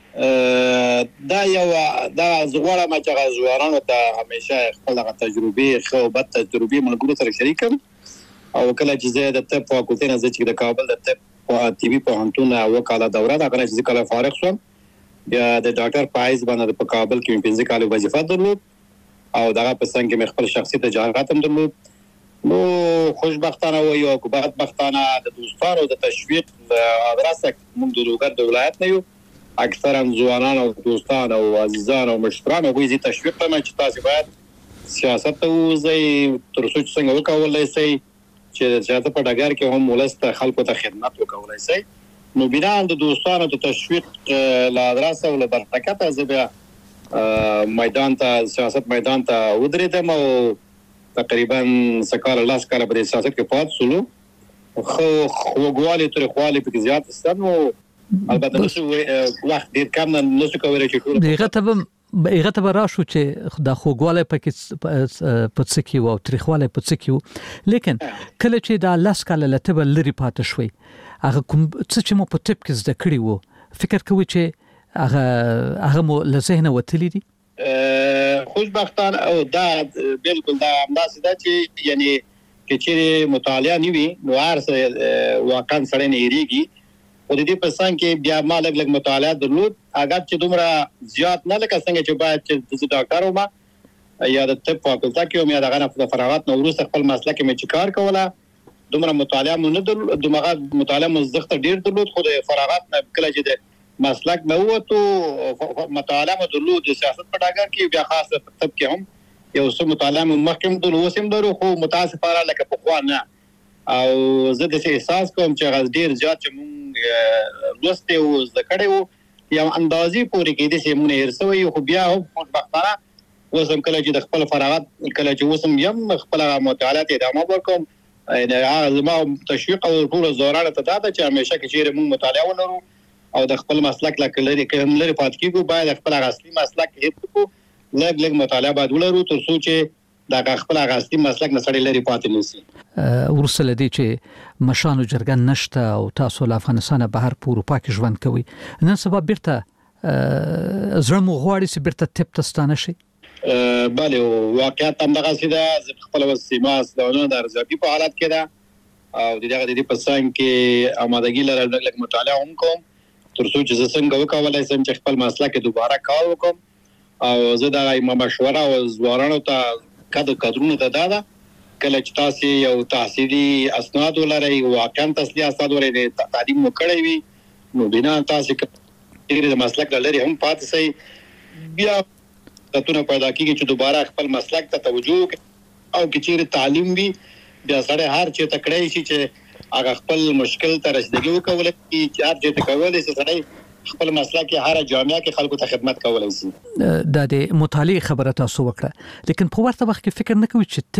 کړ؟ دا یو دا زغوره ما چې زوارانو ته همیشه خپل تجربه خو بد تجربه ملګرو سره شریکم او کله چې زه د طب فاکولټي نه چې د کابل د طب او ټي وي په هنتون وکاله دوره دا کله چې کله فارغ شوم بیا د ډاکټر پایز باندې په کابل کې پنځه کال وظیفه درلود او دغه په څنګه مې خپل شخصي تجارت هم درلود. نو خوشبختانه و یو بدبختانه د دوستانو د تشویق ادرسه موږ د لوګر د ولایت نه یو اکثرا ځوانان او دوستان او عزیزان او مشتران او ویزي تشویق ته چې تاسو باید سیاست ته وځي تر څو څنګه وکولای شئ چې سیاست په ډګر کې هم ولسته خلکو ته خدمت وکولای شئ. نو بنا د دوستانو د تشویق له ادرسه او له برکت زبیا میدان ته سیاست میدان ته ودرېدم او تقریبا سکار لاس کاله په سیاست کې پات سولو خو خوګوالي تر خواله په زیات استنو البته نو وخت ډیر کم نه څه کوي چې ټول دغه ته هغه ته راشو چې د خوګواله پکې په څه کې وو تاریخواله په څه کې وو، لیکن کله چې د لاس کاله لته لري پات شوي هغه کوم څه چې مو په ټپ کې زده کړی وو فکر کوي چې هغه هغه مو له ذهن وتلی دي. خوشبختانه او دا بالکل دا همداسې ده چې یعنی کې چې مطالعه نیوي نو هر واقعا سره نه یریږي او د دې په څنګه کې بیا ما لګ لګ مطالعه درلود اگر چې دومره زیات نه لکه څنګه چې باید چې د ډاکټر ومه یا د طب فاکولټا کې ومه یا دغه د فراغت نو وروسته خپل مسلک مې چې کار کوله دومره مطالعه مو نه درلود دومره مطالعه مزدخت ډیر درلود خو د فراغت نه کله چې د مسلک نه وته مطالعه مدلود د سیاست په ډګر کې بیا خاصه طب کې هم یو څه مطالعه مخکم د لوسم درو خو متاسفانه لکه په خوا نه او زه د احساس کوم چې غز ډیر زیات چې مونږ لوسته او ذکرې وو یو اندازې پورې کې د سیمونه هرڅوي خو بیا هم خوشبختانه وسم کله چې د خپل فراغت کله چې وسم یم خپل مطالعات ادامه ورکوم هغه زما تشویق او ټول زورانه ته دا چې همیشه کې چې مونږ مطالعه ولرو او د خپل مسلک لکه لري کوم لري پات کیږي باید خپل اصلي مسلک هیڅ لږ لږ مطالعه باید ولرو تر څو چې دا خپل اصلي مسلک نه سړی لري پات نه شي. ورسله دي چې مشانو جرګن نشته او تاسو له افغانستان بهر په اروپا کې ژوند کوي نن سبا بیرته زړه مو غواړي چې بیرته تپ تستانه شي. بله واقعیت هم دغه سیده خپل وسیمه سلونه د ارزیابي په حالت کې ده او دغه د دې په څنګه کې آمادګي لرل لږ مطالعه هم کوم تر څو چې زه څنګه وکولای شم چې خپل مسلک دوباره کار وکم او زه دا مشوره او زوارانو ته کده کډرونه ته دادا کله چې تاسو یو تحصیلي اسناد ولرئ واقعا تحصیلي اسناد ولرئ تعلیم وکړئ وي نو بنا تاسو کې د مسلک لري هم پاتې شي بیا تاسو پیدا کیږي چې دوباره خپل مسلک ته توجه او چې تعلیم وي بیا سره هر چې تکړه شي چې هغه خپل مشکل ته رسیدګي وکولای شي چې هر چې کولای شي سړی خپل مسله کې هر جامعه کې خلکو ته خدمت کولای شي. د دې مطالعه خبره تاسو وکړه لیکن په ورته وخت کې فکر نه کوي چې طب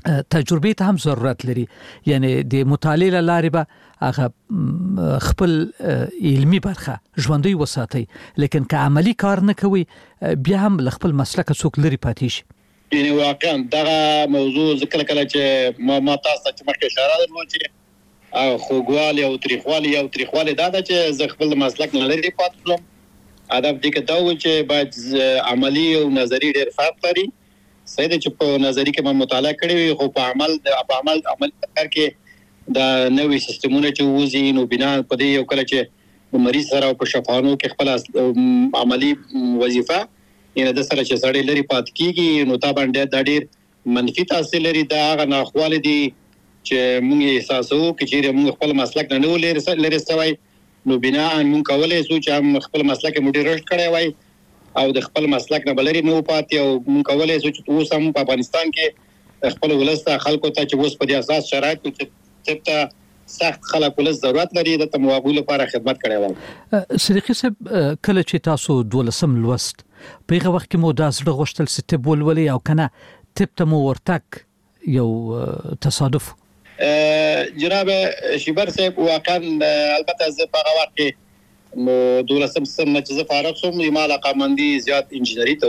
تجربه ته هم ضرورت لري، یعنی د مطالعه لارې به هغه خپل علمي برخه ژوندۍ وساتي، لیکن که عملی کار نه کوي بیا هم خپل مسلک څوک لري پاتې شي. یعنی واقعا دغه موضوع ذکر کله چې ما ما تاسو ته مخکې اشاره درلود چې او خوګوالي او تاریخوالي او تاریخوالي دا چې ز خپل مسلک نه لري پاتې شم. هدف دې کې دا و چې باید عملی او نظری ډېر فرق لري. صحیح ده چې په نظری کې ما مطالعه کړې وي، خو په عمل په عمل عمل کار کې دا نوې سیستمونه چې وځي نو بنا په دې یو کله چې مریض سره په شفاهانو کې خپل عملی وظیفه یعنی د سره چې سړی لري پات کیږي نو تا باندې دا ډېر منفي تاثیر لري. دا هغه ناخواله دي چې موږ احساسو چې موږ خپل مسلک نه لري لري سوي نو بنا موږ کولای شو چې هم خپل مسلک مډیر رشد کړی وای او د خپل مسلک نه بلري نو پاتې او موږ کولای شو چې اوس هم په افغانستان کې خپل ولسته خلکو ته چې اوس په دې اساس شرایط کې چې سخت خلک ولس ضرورت لري د تموابو لپاره خدمت کړی وای. صدیقي صاحب کله چې تاسو دولسم لوست په هغه وخت کې مو دا زړه غوښتل چې ته بولولې او کنه تپ ته مو ورتک یو تصادف؟ جناب شیبر صاحب واقعا البته زه په هغه وخت کې نو دولسم سم نه چې زه فارغ شوم ما علاقمندي زیات انجینری ته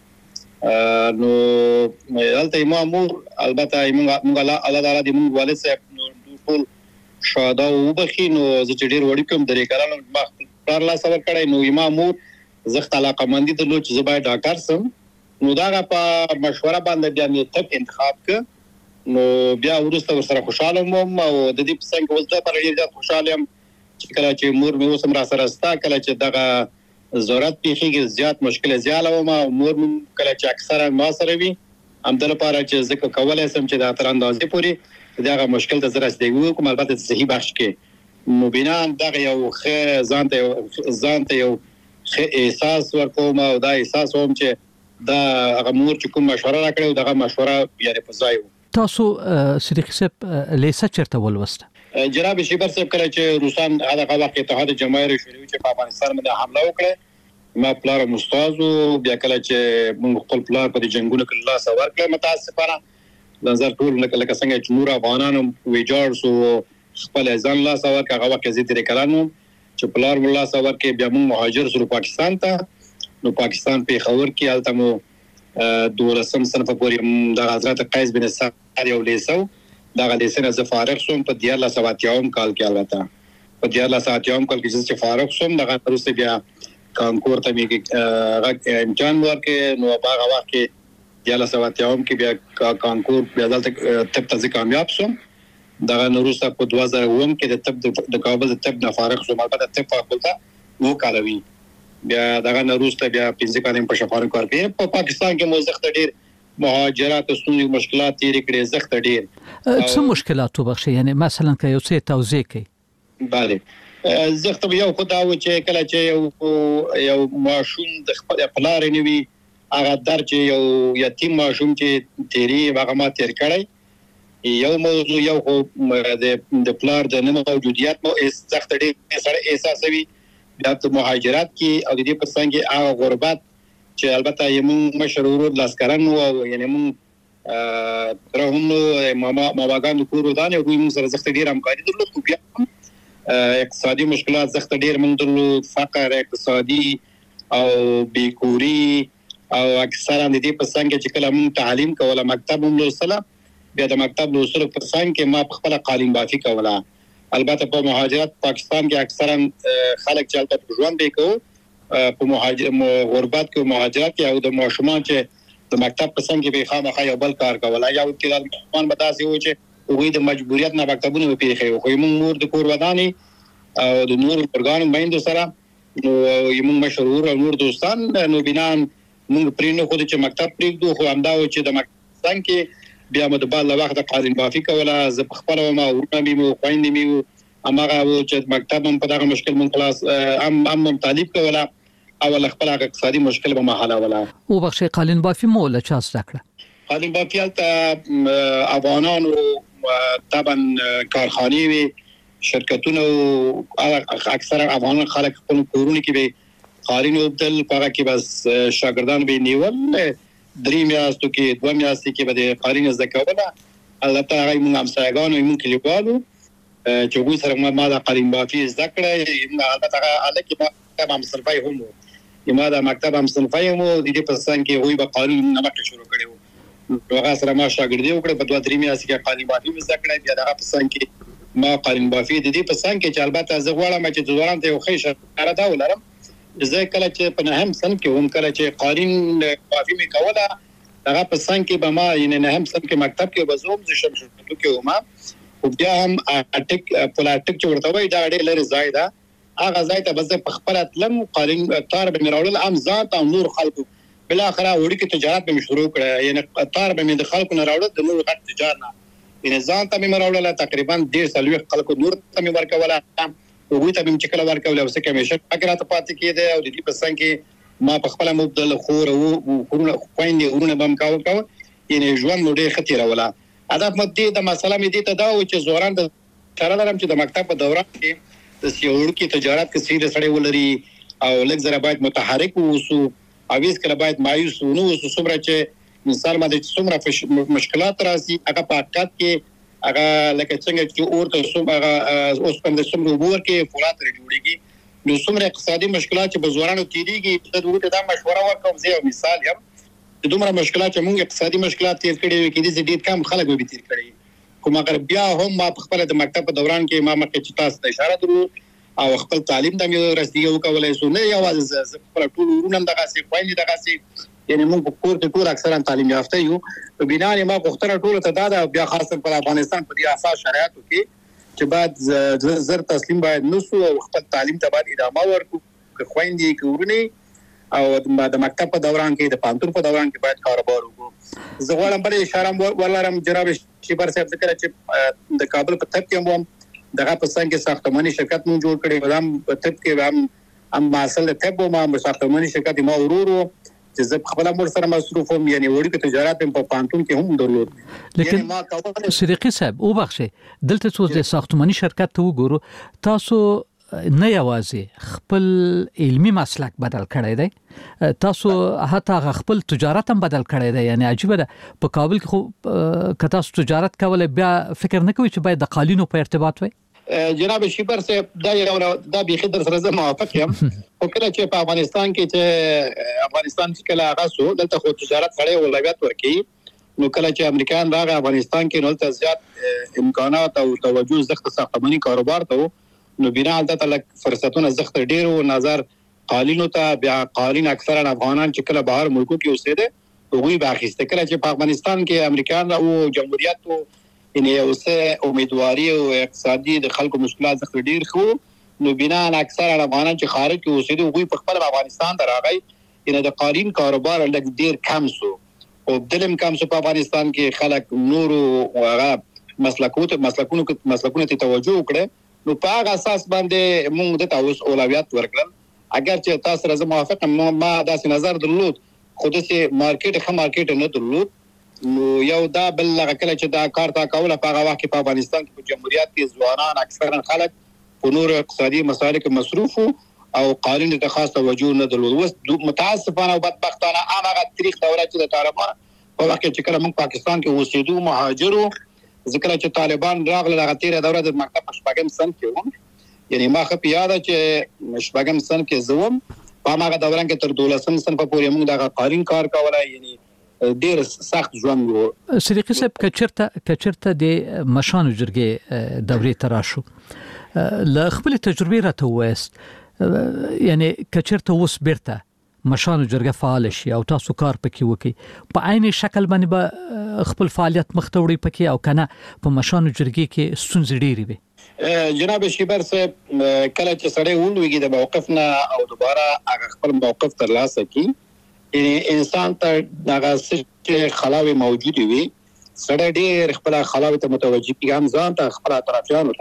و نو دلته ما مور البته موږ الله تعالی دې موږ والد صاحب نو ټول شاده وبخي نو زه چې ډیر وړي کوم درې کارانو ما کار لا سره کړی نو ما مور زه علاقمندي ته لوچ زه باید ډاکټر سم نو دا په مشوره باندې بیا مې تک انتخاب ک نو بیا ورسته ورسره خوشاله وم او د دې په څنګه ولته پر ډیر خوشاله یم چې کله چې مور مې اوسم را سره ستا کله چې دغه ضرورت پیښیږي زیات مشکل زیاله ومه مور مې کله چې اکثره ما سره وي همدغه لپاره چې ځکه کولای سم چې د تر اندازې پورې دغه مشکل ته زره استګو کوم البته صحیح بخش کې نو بنا دغه یو خ ځان ته ځان ته یو خ احساس ورکوم او دا احساس هم چې دا هغه مور چې کوم مشوره راکړي دغه مشوره یې په ځای تاسو صدیقي صاحب لیسه چیرته ولوسته؟ جناب شیبر صاحب کله چې روسان هغه وخت اتحاد جماهیر شوروي چې په افغانستان باندې حمله وکړه ما پلار مستازو بیا کله چې موږ خپل پلار په جنگونو کې الله سوار کړ متاسفانه نظر ټول لکه لکه څنګه چې نور افغانانو ویجاړ سو خپل ځان الله سوار کړ هغه وخت زه تیر کړم چې پلار الله سوار کې بیا موږ مهاجر سره پاکستان ته نو پاکستان په خبر کې الته مو دولسم صنف پورې د حضرت قیس بن سعد یو لیسو دا غلیسنه زه فارغ شوم په دیارلس سوه اتیاوم کال کې البته په دیارلس سوه اتیاوم کال کې چې فارغ شوم دغه وروسته بیا کانکور ته مې امتحان ورکړ نو هغه وخت کې دیارلس سوه اتیاوم کې بیا کانکور بیا دلته طب ته کامیاب شوم دغه وروسته په دوه زره اووم کې د طب د کابل د طب نه فارغ شوم البته طب فاکولټه وو کالوي بیا دغه وروسته بیا پنځه کال په شفاهي کار کې په پاکستان کې مو زخت ډیر مهاجرات او ستونزې مشکلات تیرې کړې زخت ډیر څه مشکلات وبخښي یعنی مثلا که یو څه توضیح کړي؟ بله زخت یو خدا و چې کله چې یو یو ماشوم د خپل پلار نه وي هغه در چې یو یتیم ماشوم چې تیری هغه ما تیر کړی یو موضوع یو خو د پلار د نه موجودیت مو زخت ډیر سره احساسوي بیا د مهاجرات کې او د دې په څنګه هغه غربت چې البته یمو مشرورو لاسکران او یعنی مو ترهم ماما ماواګان کور ودان او موږ سره زخت ډیر همکاري درلود خو بیا اقتصادي مشکلات زخت ډیر موږ درلود فقر اقتصادي او بیکوري او اکثرا د دې په څنګه چې کله موږ تعلیم کوله مکتب هم لوستله بیا د مکتب لوستلو په څنګه ما خپل قالین بافي کوله البته په مهاجرت پاکستان کې اکثرا خلک چې البته ژوند به کوي په مهاجر غربت کې مهاجرت کې او د ماشومان چې د مکتب په څنګه به خامخا یو بل کار کوله یا د ماشومان به تاسو و چې وګړي د مجبوریت نه مکتبونه په پیښه خو موږ نور د کور وداني او د نور پرګان باندې سره نو یمو مشرور او نور دوستان نو بنا موږ پرې نه خو چې مکتب پرېږدو خو همدا و چې د مکتب کې بیا مو د بل وخت قالین بافي کوله ز په خپل ما ورته مې خويندې مې امغه و چې مکتب هم په دغه مشکل من خلاص ام ام طالب کوله او خپل اقتصادي مشکل به محاله ولا او بخشي قالین بافي مولا چا ستکړه قالین بافي ته افغانانو طبعا کارخانه وي شرکتونه اکثر افغان خلک خپل کورونه کې به قالین وبدل هغه کې بس شاګردان به نیول درې میاشتو کې دوه میاشتې کې به قالین زده کوله البته هغه موږ هم سایګانو موږ کلیوالو چې وګورئ سره ما د قالین بافي ذکر یې البته هغه الکه ما هم صرفای هم یما د مکتب هم صنفای هم د دې په څنګ کې وی به قانون نه مکه شروع کړو هغه سره ما شاګردي وکړه په دوه درې میاشتې کې قالین بافي ذکر بیا دغه په څنګ کې ما قالین بافي د دې په څنګ کې چې البته زه غواړم چې ځوانان ته یو ښه اشاره دا ولرم زه کله چې په نهم سن کې هم کله چې قالین بافي مې کوله هغه په څنګ کې به ما یعنی نهم سن کې مکتب کې بزوم ز شم شروع کې وما او بیا هم اټک پلاټک چې ورته وای دا ډېر لري ځای دا هغه ځای ته بس په خپل اتلم قالین تار به مراول ام ذات او نور خلکو بل اخره وړي کې تجارت به شروع کړه یعنی تار به د خلکو نه راوړل د نور غټ تجارت نه یعنی ځان ته مراول تقریبا ډېر سلوي خلکو نور ته ورکوله او وی ته به چې کله ورکول او څه کمیشن اگر ته پاتې کېده او د دې په څنګ کې ما په خپل مبدل خور او خورونه خويندې ورونه بم کاوه کاوه یعنی ژوند مو ډېر خطر ولا ادب مدې د مسله مې دې ته دا و چې زوران د چاره لرم چې د مکتب په دوران کې د سیاوړ کې تجارت کې سیده سړی ولري او لږ زره باید متحرک ووسو او هیڅ کله باید مایوس نه ووسو څومره چې انسان باندې څومره مشکلات راځي هغه په حقیقت کې هغه لکه څنګه چې اورته څومره اوس په دې څومره وګور کې فولاد لري جوړيږي نو څومره اقتصادي مشکلات چې بزورانو تیریږي د دوی ته مشوره ورکوم زه یو مثال یم د دومره مشکلات چې موږ اقتصادي مشکلات تیر کړي وي کې دې ډېر کم خلک به تیر کړي کوم اگر بیا هم ما په خپل د مکتب په دوران کې ما مخکې چې تاسو ته اشاره درو او خپل تعلیم د مې رسیدو کولای شو نه یوازې ز خپل ټول ورونم دغه سي خوایندې دغه سي یعنی موږ په کور کې ټول اکثرا تعلیم یافته یو په بنا نه ما غوښتنه ټول ته دا بیا خاصه په افغانستان په دې اساس شرایطو کې چې بعد زر تسلیم باید نسو او خپل تعلیم ته باید ادامه ورکړو خوایندې کورونه او د مکتب په دوران کې د پانتون په دوران کې باید کاروبار وکړو زه غواړم بل اشاره ولرم جناب شیبر صاحب ذکر چې د کابل په تپ کې هم دغه په څنګه کې ساختماني شرکت مون جوړ کړي ودام په تپ کې هم هم ماسل تپ او ما ساختماني شرکت ما ورورو چې زه خپل امر سره مصروف هم یعنی وړي په تجارت په پانتون کې هم درلود لیکن صدیقی صاحب او بخښه دلته څو د ساختماني شرکت ته وګورو تاسو نه یوازې خپل علمی مسلک بدل کړی دی تاسو حتی خپل تجارت هم بدل کړی دی یعنی عجیب ده په کابل کې خو که تاسو تجارت کول بیا فکر نه کوئ چې باید د قالینو په ارتباط وي جناب شیبر صاحب دا یو دا به خدای سره زه موافق یم او کله چې په افغانستان کې چې افغانستان چې کله هغه سو دلته خو تجارت سره ولایت ورکی نو کله چې امریکایان راغی افغانستان کې نو ته زیات امکانات او توجه زخت ساختماني کاروبار ته نو بنا البته لک فرصتونه زخت ډیر او نظر قالینو ته بیا قالین اکثرا افغانان چې کله بهر ملکو کې اوسېده هغوی باخسته کله چې په افغانستان کې امریکایان او جمهوریت او یعنی اوسه امیدواري او اقتصادي د خلکو مشکلات زخت ډیر خو نو بنا اکثرا افغانان چې خارج کې اوسېده هغوی په خپل افغانستان ته راغی یعنی د قالین کاروبار لږ ډیر کم سو او دلم کم سو په افغانستان کې خلک نور او هغه مسلکونو مسلکونو مسلکونو ته توجه وکړي نو په هغه اساس باندې موږ د تاسو اولویت ورکړل اگر چې تاسو سره موافق ما داسې نظر درلود خو داسې مارکیټ خه مارکیټ نه درلود نو یو دا بل لغه کله چې دا کار تا کوله په هغه وخت په افغانستان کې په جمهوریت کې ځوانان اکثرا خلک په نور اقتصادي مسایل کې مصروف او قانون ته خاص توجه نه درلود اوس متاسفانه او بدبختانه هغه تاریخ دوره چې د طالبان په وخت کې کله موږ پاکستان کې اوسېدو مهاجرو ذکر چې طالبان راغله هغه تیره دوره د مکتب شپږم سن کې و یعنی ما خو یاد چې شپږم سن کې زوم په هغه دوران کې تر دولسم سن په پورې موږ د قالین کار کولای یعنی ډیر سخت ژوند و صدیقی صاحب کچرته کچرته د مشانو جرګې دورې تراشو ل خپل تجربه راته وست یعنی کچرته اوس بیرته مشانو جرګه فعال شي او تاسو کار پکې وکي په عین شکل باندې به خپل فعالیت مختوړي پکې او کنه په مشانو جرګې کې ستونزې ډېرې وي جناب شیبر صاحب کله چې سړی ولويږي د موقف نه او دوباره هغه خپل موقف ترلاسه کی انسان ته دغه څه خلاوي موجود وي سړی ډېر خپل خلاوي ته متوجي کیږي هم ځان ته خپل اطرافیانو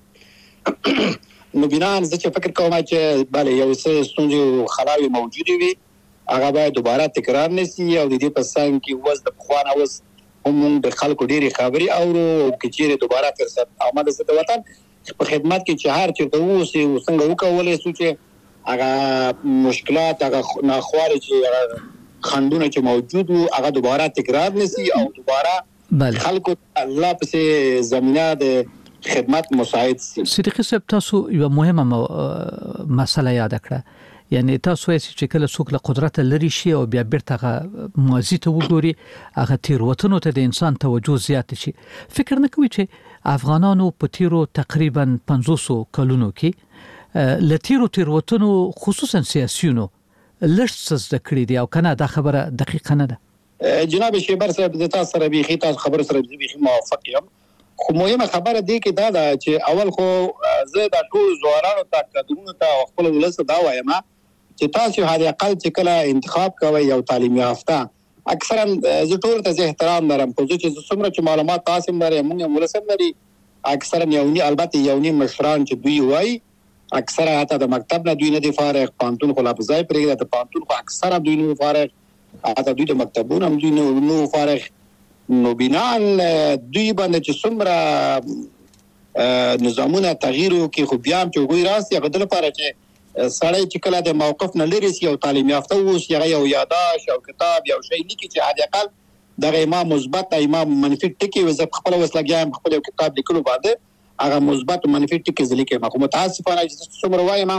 ته نو بنان زه چې فکر کوم چې bale یو څه ستونزې خلاوي موجود وي هغه باید دوباره تکرار نشي او د دې په څنګ کې وز د خوانه وز هم د خلکو ډېری خبري او کچېره دوباره فرصت آمده زه د وطن په خدمت کې چې هر چیرته ووسي او څنګه وکولای شو چې هغه مشکلات هغه ناخوالې چې خندونه چې موجود وو هغه دوباره تکرار نشي او دوباره بله خلکو الله پسې زمينه د خدمت مساعد سي. صدیقي صاحب تاسو یو مهمه مسله یاد کړه، یعنی تاسو یې چې کله څوک له قدرت لري شي او بیا بیرته ماضي ته وګوري هغه تیروتنو ته د انسان توجه زیات شي. فکر نه کوي چې افغانانو په تیرو تقریبا پنځوس کلونو کې لتیرو تیروتنو خصوصا سیاسيونو لږ څه کړی دی او کنه دا خبره دقیقه نه ده؟ جناب شیبر صاحب د تاسو سره به خې تاسو خبر سره به موافق یم، خو مهمه خبره دی کې دا ده چې اول خو زه د ټول زوارانو ته قدرونو ته خپل ولس دا وایم چې تاسو هغه اقل چې کله انتخاب کوي یو تعلیم یافته اکثرا زه ټول ته احترام لرم، خو چې څومره چې معلومات تاسو لري موږ ولسم لري اکثرا یونی البته یونی مشران چې دوی وای اکثرا هغه د مکتب نه دوی نه دی فارغ، پانتون خو لا بځای پرېږده ته پانتون خو اکثرا دوی نه فارغ، هغه دوی د مکتبونو هم دوی نه فارغ، نو بنان دوی باندې چې څومره نظامونه تغییر وکړي خو بیا هم چې وګورئ راستي هغه د لپاره چې سړی چې کله د موقف نه لري سي او تعلیم یافته اوسي هغه یو یاداش او کتاب یو شی لیکي چې حد اقل دغه امام مثبت امام منفي ټکي وزه خپل وسلګیام خپل کتاب لیکلو باندې هغه مثبت او منفي ټکي ځلیکي ما متاسفانه چې څومره وایم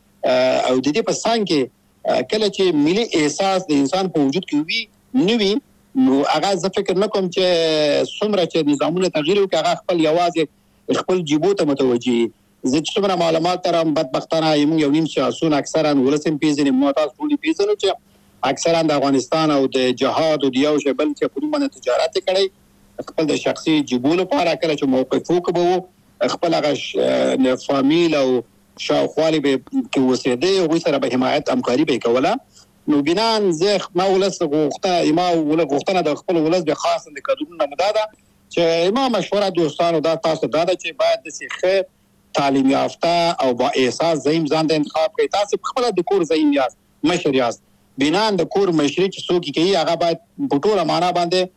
او د دې په څنګ کې کله چې ملي احساس د انسان په وجود کې وي نوي نو هغه زه فکر نه کوم چې څومره چې نظامونه تغییر وکړي هغه خپل یوازې خپل جیبو ته متوجي. زه چې څومره معلومات ترم بدبختانه یم یو نیم سیاسون اکثرا ولسم پیژنې موتاز ټولي پیژنو چې اکثرا د افغانستان او د جهاد او د یو شبل چې په کومه تجارت کړي خپل د شخصي جیبو لپاره کله چې موقف وکړو خپل هغه فامیل او شاوخوالي به کې وسیده او سره به حمایت همکاري به کوله. نو بنان زه ما ولس غوښتنه ما ول غوښتنه د خپل ولس به خاص د کډونو مداده چې ما مشوره دوستانو دا تاسو دا چې باید د سیخه تعلیم یافته او با احساس زعیم ځان د انتخاب کوي. تاسو خپل د کور زعیم یاست مشر یاست، بنان د کور مشري چې څوک کوي هغه باید په ټوله معنا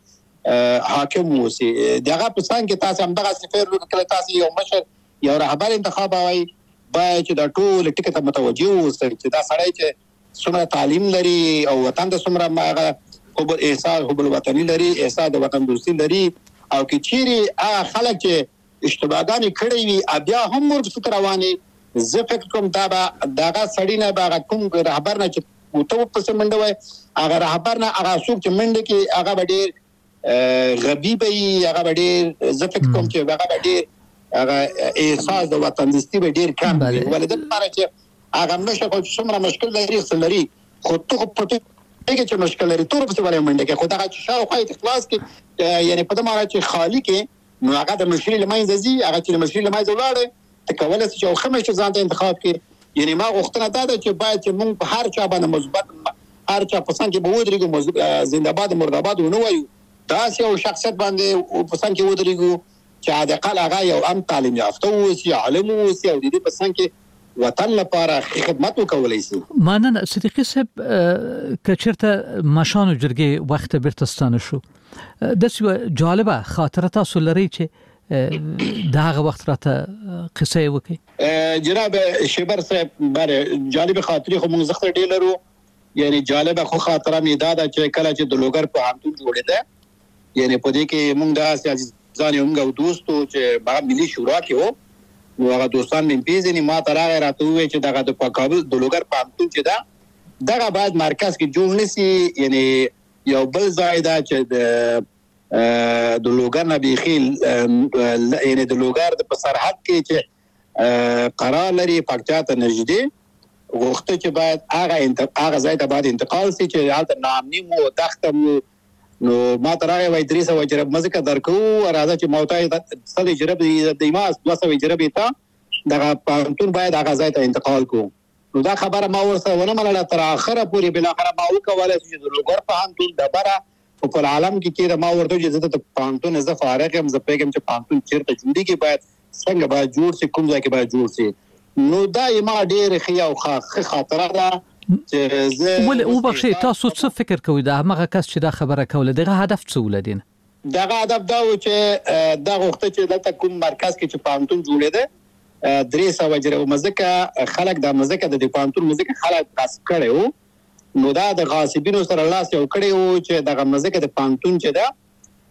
باندې حاکم وسی. دغه په څنګه کې تاسو هم دغه سفیر وکړه تاسو یو مشر یو رهبر انتخاب وای باید چې د ټول ټکټ متوجي اوسئ چې دا سړی چې څومره تعلیم لري او وطن د څومره ماغه حب احساس حب الوطني لري احساس د وطن دوستي لري او کې چیرې هغه خلک چې اشتباهګانې کړې وي بیا هم ورته رواني زه فکر کوم دا دغه سړی نه باغ کوم رهبر نه چې وته په منډه وای هغه رهبر نه هغه څوک چې منډه کې هغه ډېر غبي به هغه ډېر زه فکر کوم چې هغه ډېر هغه احساس د وطن دوستي به ډېر کم وي ولې د لپاره چې هغه نشه خو څومره مشکل لري خلري خو ته په دې کې چې مشکل لري تور په څه منډه کې خدای چې شاو خو اخلاص کې یعنی په دماره چې خالی کې نو هغه د مشري لمای زی هغه چې مشري لمای زولاړي ته کولای شي چې خمسه ځان ته انتخاب کې یعنی ما غوښتنه دا ده چې باید چې موږ په هر چا باندې مثبت هر چا په څنګه به ودرېږو زنده‌باد مرده‌باد ونه وایو دا یو شخصیت باندې په څنګه ودرېږو چې د قال هغه یو ام تعلیم یافته اوسي عالم اوسي او د دې په څنګه وطن لپاره خدمت وکولای شي. مانن صدیقي صاحب کچرته مشانو جرګې وخت بیرتستانه شو د څه جالبه خاطره تاسو لري چې داغه وخت راته قصه وکي. جناب شیبر صاحب بره جالب خاطري خو موږ زخه ډیر لرو یعنی جالبه خو خاطره می دا چې کله چې د لوګر په هانتون جوړه ده یعنی په دې کې موږ د ځان یو موږ دوستو چې با ملي شورا کې وو نو هغه دوستان مې پیژنې ما ته راغی راته وویل چې دغه د کابل د لوګر پوهنتون چې ده دغه باید مرکز کې جوړ نشي یعنی یو بل ځای ده چې د د لوګر نه بیخي یعنی د لوګر د په سرحد کې چې قرار لري پکچا ته نږدې غوښته چې باید هغه هغه ځای ته باید انتقال شي چې هلته نامني مو تخته مو نو ما ته راغی وای درې سوه جرب مزه درکو راځه چې موتای صد جرب د ایماس دوه سوه جرب ته دغه پانتون باید هغه ځای ته انتقال کو نو دا خبره ما ورسره ونه منله تر اخره پورې بل اخره ما وکولای چې د لوګر پانتون د بره په عالم کې کې ما ورته چې د پانتون زه فارغ یم زه پیغام چې پانتون چیرته جوړیږي باید څنګه باید جوړ شي کوم ځای کې باید جوړ شي نو دا ما ډېر خیا او ښه خاطره ده ول او بخشي تاسو څه فکر کوئ دا هغه کس چې دا خبره کوله دغه هدف څه ولدین دغه هدف دا و چې دا وخت چې دلته کوم مرکز کې چې پانتون جوړېده درې سوه جره مزکه خلک د مزکه د پانتون مزکه خلک غصب کړي نو دا د غاصبینو سره لاس یو کړي و چې دغه مزکه د پانتون چې دا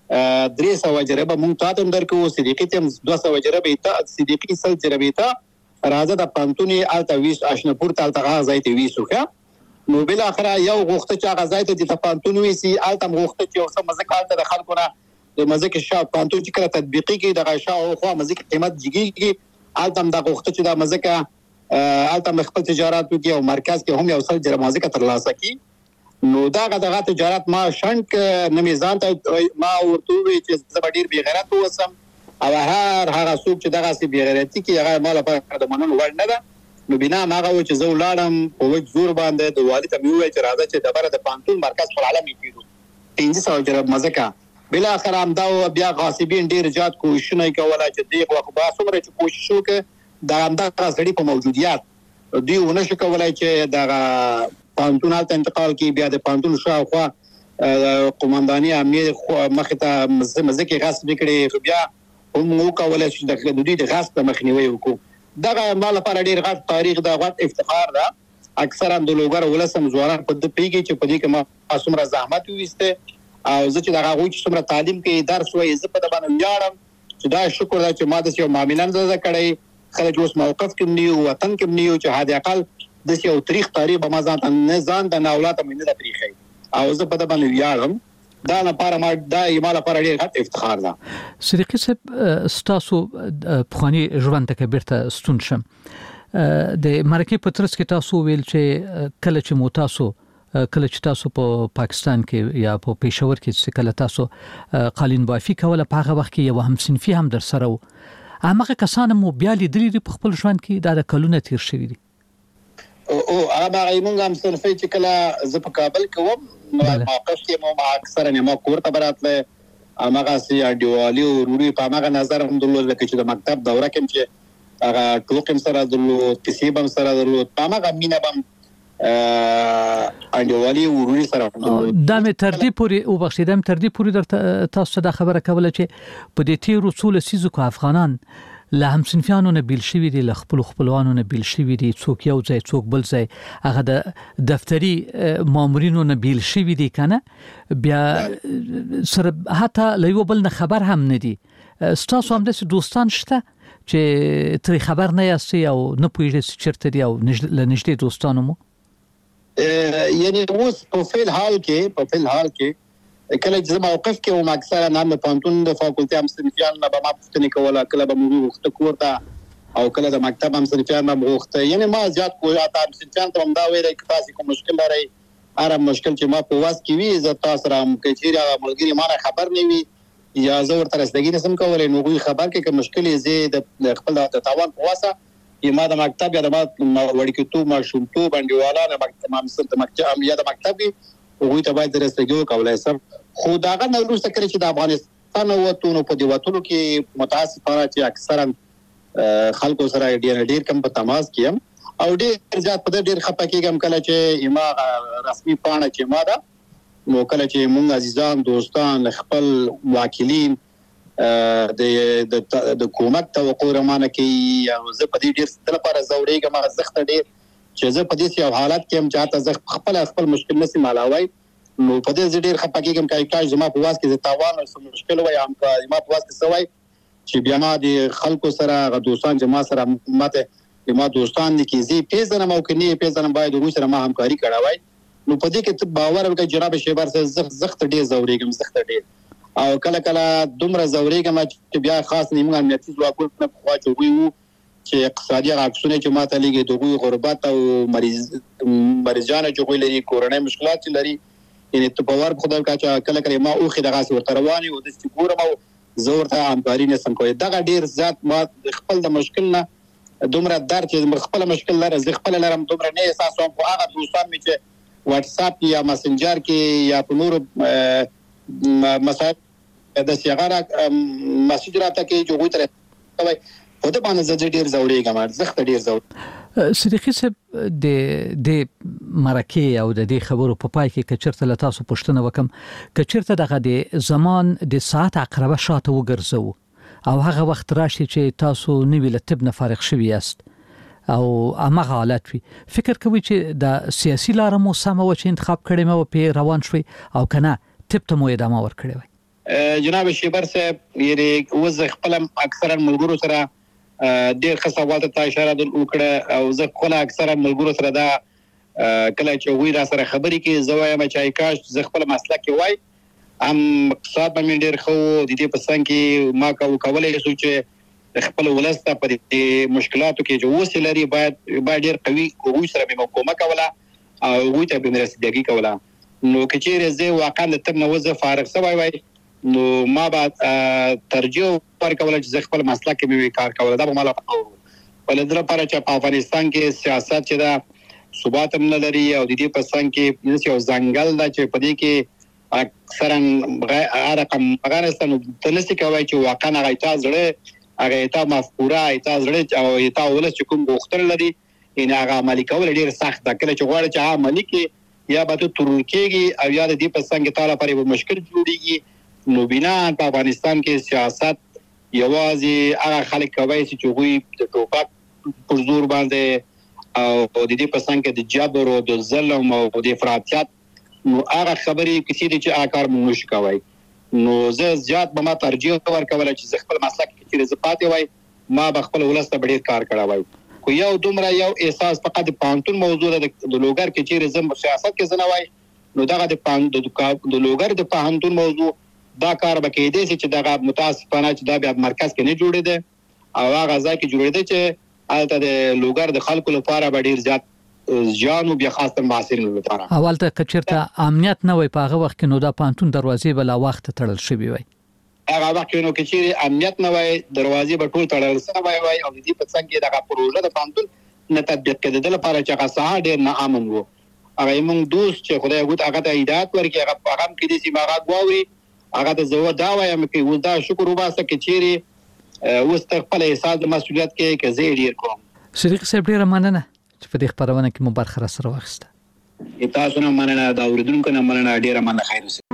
درې سوه جربه مونږ ته هم درکو صدیقي ته دوه سوه جربه ته صدیقي سل جربه ته راځه د پانتونی الته ویس آشنپور ته الته غځای ته ویسو ښه نو بل اخر یو غوښته چې غځای ته د پانتون ویسي الته غوښته چې اوسه مزه کالته د خلکو نه د مزه کې شاو پانتون چې کړه تطبیقي کې د غشا او خو مزه کې قیمت جګیږي الته د غوښته چې د مزه کې الته خپل تجارت وکي او مرکز کې هم یو سل جربه مزه کې ترلاسه کی نو دا غدغه تجارت ما شنک نه میزان ته ما ورته وی چې زبډیر بی غیرت وسم او هر هغه څوک چې دغه سی بی غیرتی کې هغه مال په د منلو وړ نه ده نو بنا هغه چې زه ولاړم په وځ زور باندې د والد ته وی چې راځه چې دبره د پانتون مرکز په عالم کې کیدو پنځه سوه جرب مزکا بل اخر هم دا بیا غاصبین ډیر زیات کوشش نه کوله چې دغه وخت با څومره چې کوشش وکړي دا هم د غاصړي په موجودیت دی ونه شو کولای چې دا پانتون ته انتقال کی بیا د پانتون شاوخوا قومنداني امنیت مخه ته مزه کې غاصب کړي بیا هم نو کولای چې د دوی د غاصب مخنیوي وکړو دغه مال لپاره ډیر غټ تاریخ دا غټ افتخار ده اکثرا د لوګر ولسم زواران په د پیږي چې په دې کې ما څومره زحمت وېسته او زه چې دغه غوښ څومره تعلیم کې درس وایي زه په د باندې ویاړم چې دا شکر ده چې ما د یو معاملان زده کړی خلک اوس موقف کې نیو وطن کې نیو چې هدا اقل د یو تاریخ تاریخ به ما ځان نه ځان د اولاد مې نه تاریخي او زه په د باندې ویاړم دا لپاره ما دا یماله لپاره ډیر غټ افتخار ده صدیقي صاحب ستاسو بخوانی ژوند ته بیرته ستون شم د مرکه په ترڅ کې تاسو ویل چې کله چې مو تاسو کله چې تاسو په پاکستان کې یا په پېښور کې چې کله تاسو قالین بافي کوله په هغه وخت کې یو هم صنفي هم در سره و هغه کسان مو بیا لیدلې په خپل ژوند کې دا د کلونه تیر شوی دي او هغه ایمونګ هم صنفي چې کله زه په کابل کې وم موقف کې مو اکثر نه ما کور ته براتله هغه سي اډیوالي او روري په هغه نظر هم درلود لکه چې د مکتب دوره کې چې هغه ټوکم سره درلود کسيبم سره درلود په هغه مینا بم اډیوالي او روري سره دا مې تر دې پوري او بخښیدم تر دې پوري در تاسو ته خبره کوله چې په دې تیر رسول سيزو کو افغانان له هم صنفیانو نه بیل شوی دي له خپل خپلوانو نه بیل شوی دي څوک یو ځای څوک بل ځای هغه د دفتری مامورینو نه بیل شوی دي کنه بیا سره حتی له یو بل نه خبر هم نه دي ستاسو هم د دوستان شته چې تر خبر نه یاستي او نه پوهیږئ چیرته دي او لنږدې دوستانو مو یعنی اوس په فعل حال کې په فعل حال کې کله چې موقف کې او اکثره نام پانتون د فاکولټي هم صنفیان نه به ما پوښتنه کوله کله به موږ وخت کوړه او کله د مکتب هم صنفیان نه وخت یعنی ما زیات کوی اته صنفیان ته هم دا ویل چې تاسو کوم مشکل لري هر مشکل چې ما په واس کې وي زه تاسو را مکچیر ملګری ما خبر نه وي یا زه ورته رسېدګی نسم کولای نو غوي خبر کې کوم مشکل یې زه خپل د تاوان په واسه یما د مکتب یا د وړکتو ما شومتو باندې نه مکتب ما مست مکتب یا د مکتب وګوي ته باید رسېدګی وکولای سم خو داغه نو څه کړی چې د افغانستان وته په دی وټولو کې متاسفانه چې اکثرا خلکو سره ډیر ډیر کم په تماس کیم او ډیر زیات په ډیر خپه کېږم کله چې یما رسمي پاڼه چې ما دا نو کله چې مونږ عزیزان دوستان خپل واکلین د د حکومت توقع رمانه کې یا زه په دې ډیر ستل لپاره زوړېږم ما زخت ډیر چې زه په دې یو حالت کې هم چاته زه خپل خپل مشکل نسی مالاوي نو په دې ډیر خپه کېږم کای کاش زما په واس کې د تاوان او مشکل وای هم کا زما په واس کې سوای چې بیا ما د خلکو سره غ دوستان جما سره ماته ما دوستان دي کې زی پیژنم او کې نه پیژنم باید دوی سره ما همکاري کړوای نو په دې کې ته باور وکړه جناب شیبر سره زخ زخت ډیر زورېږم زخت ډیر او کله کله دومره زورېږم چې بیا خاص نیمه امنیتي ځواکونه په خوا چوي چې اقتصادي عکسونه چې ماته لګي دغه غربت او مریض مریضانه چې لري کورونی مشکلات لري یعنی ته باور خدای کا چې کله کله ما اوخه دغه ورته رواني او د ګورم او زور ته همکاري نسم کوي دغه ډیر ذات ما خپل د مشکل نه دومره در چې خپل مشکل لري زه خپل لرم دومره نه احساس کوم خو هغه دوستان می چې واتس اپ یا مسنجر کې یا په نور مسایل د سیغاره مسیج راته کې جو غوي تر کوي په دې باندې زه ډیر زورېږم زخت ډیر زور صدیقي صاحب د د مرکه او د دې خبرو په پای کې کچرته له تاسو پوښتنه وکم کچرته دغه د زمان د ساعت عقربه شاته وګرځو او هغه وخت راشي چې تاسو نوی له طب نه فارغ شوي یاست او هغه حالت وي فکر کوي چې د سیاسي لارو مو سم او چې انتخاب کړی مو په روان شوي او کنه طب ته مو ادامه ورکړی وي جناب شیبر صاحب یې اوس خپل اکثرا ملګرو سره ډېر ښه سوال ته اشاره وکړه او زه خپل اکثرا ملګرو سره دا کله چې وی را سره خبرې کې زه وایم چې کاش زه خپل مسله کې وای ام اقتصاد باندې ډېر خو د دې په څنګ کې ما کو کولای شو چې خپل ولسته په دې مشکلاتو کې جو وسیلري باید باید ډېر قوي او سره به مقاومه کوله او وی ته به رسیدګي کوله نو کچېره زه واقعا د تم نو زه فارغ سوای وای نو ما بعد ترجیح ورکول چې زه خپل مسله کې به کار کول دا به مال ولې در پر چې په افغانستان کې سیاست چې دا ثبات هم نه لري او د دې په څنګ کې یو ځنګل دا چې په دې کې اکثرا رقم افغانستان تنسي کوي چې واقعا غیتا زړه هغه ایتا مفکوره ایتا زړه او ایتا ولس چې کوم غوښتل لري ان هغه عملي کول ډیر سخت ده کله چې غواړي چې عملي کې یا به تر کېږي او یا د دې په څنګه تعالی پرې به مشکل جوړيږي نو بنا په افغانستان کې سیاست یوازې هغه خلک کوي چې غوي د ټوپک پر زور باندې او د دې په څنګه د جبر او د ظلم او د افراطیت نو هغه خبرې کسی دي چې آکار مونږ کوي نو زه زیات به ما ترجیح ورکول چې زه خپل مسلک کې چې زپاتې وای ما به خپل ولسته ډېر کار کړی وای خو یو دومره یو احساس فقط د پانتون موضوع د لوګر کې چې زم سیاست کې زنه وای نو دغه د پانتون د لوګر د پانتون موضوع دا کار به کېدې چې دغه متاسفانه چې دا بیا مرکز کې نه جوړې ده او هغه ځای کې جوړې ده چې البته د لوګر د خلکو لپاره به ډېر زیات ځانو بیا خاصه معاصرین لپاره اول ته کچرته امنیت نه وي په هغه وخت کې نو دا پانتون دروازې بل وخت تړل شوی وي هغه وخت کې نو کې چې امنیت نه وي دروازې به ټول تړل شوی وي او د دې په څنګه دغه پروژه د پانتون نه تطبیق کېدل لپاره چې هغه ساحه ډېر نه امن وو هغه موږ دوست چې خدای وګت هغه ته هدایت ورکړي هغه پیغام کې دي چې ما هغه غواړي هغه ته زو دا وایم چې ودا شکر وباسه کې چیرې اوس تر خپل احساس د مسؤلیت کې کې زه ډیر کوم صدیق صاحب ډیر مننه چې په دې خبرونه کې مو برخه سره واخیسته تاسو نه مننه دا اوریدونکو نه مننه ډیر مننه خیر اوسه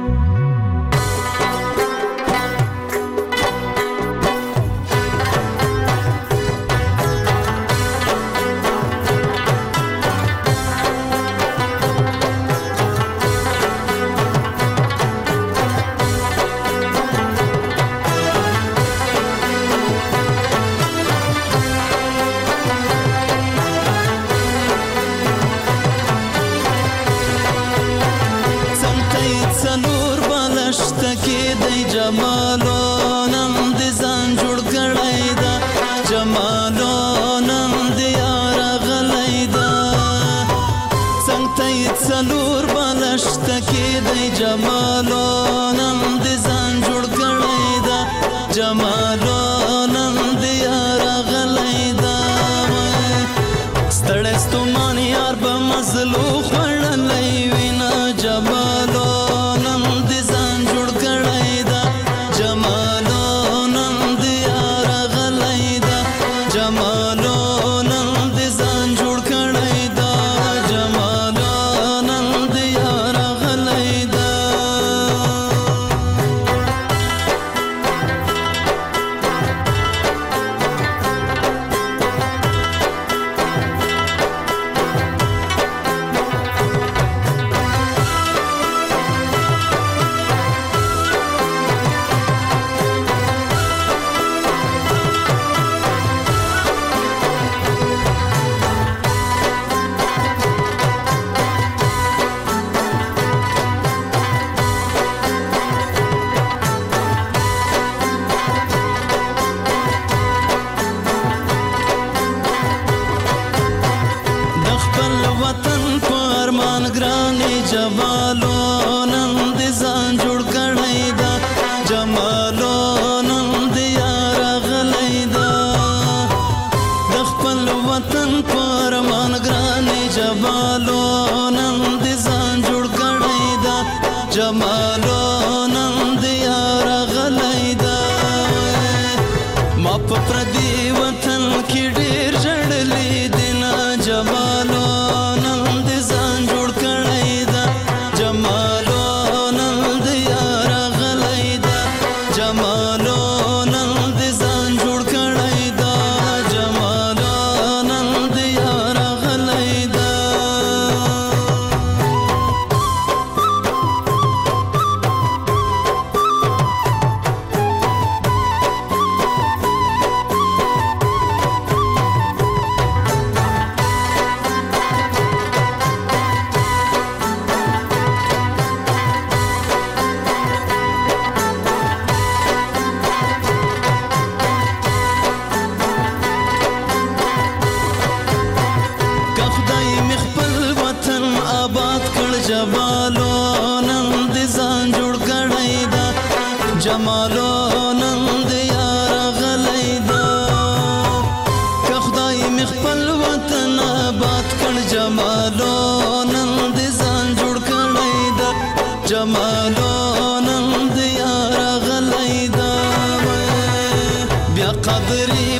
جمالو نن د یار غلی دا که خدای می خپل وطن آباد کړ جمالو نن د ځان جوړ کړی دا جمالو نن د یار غلی دا بیا قدرې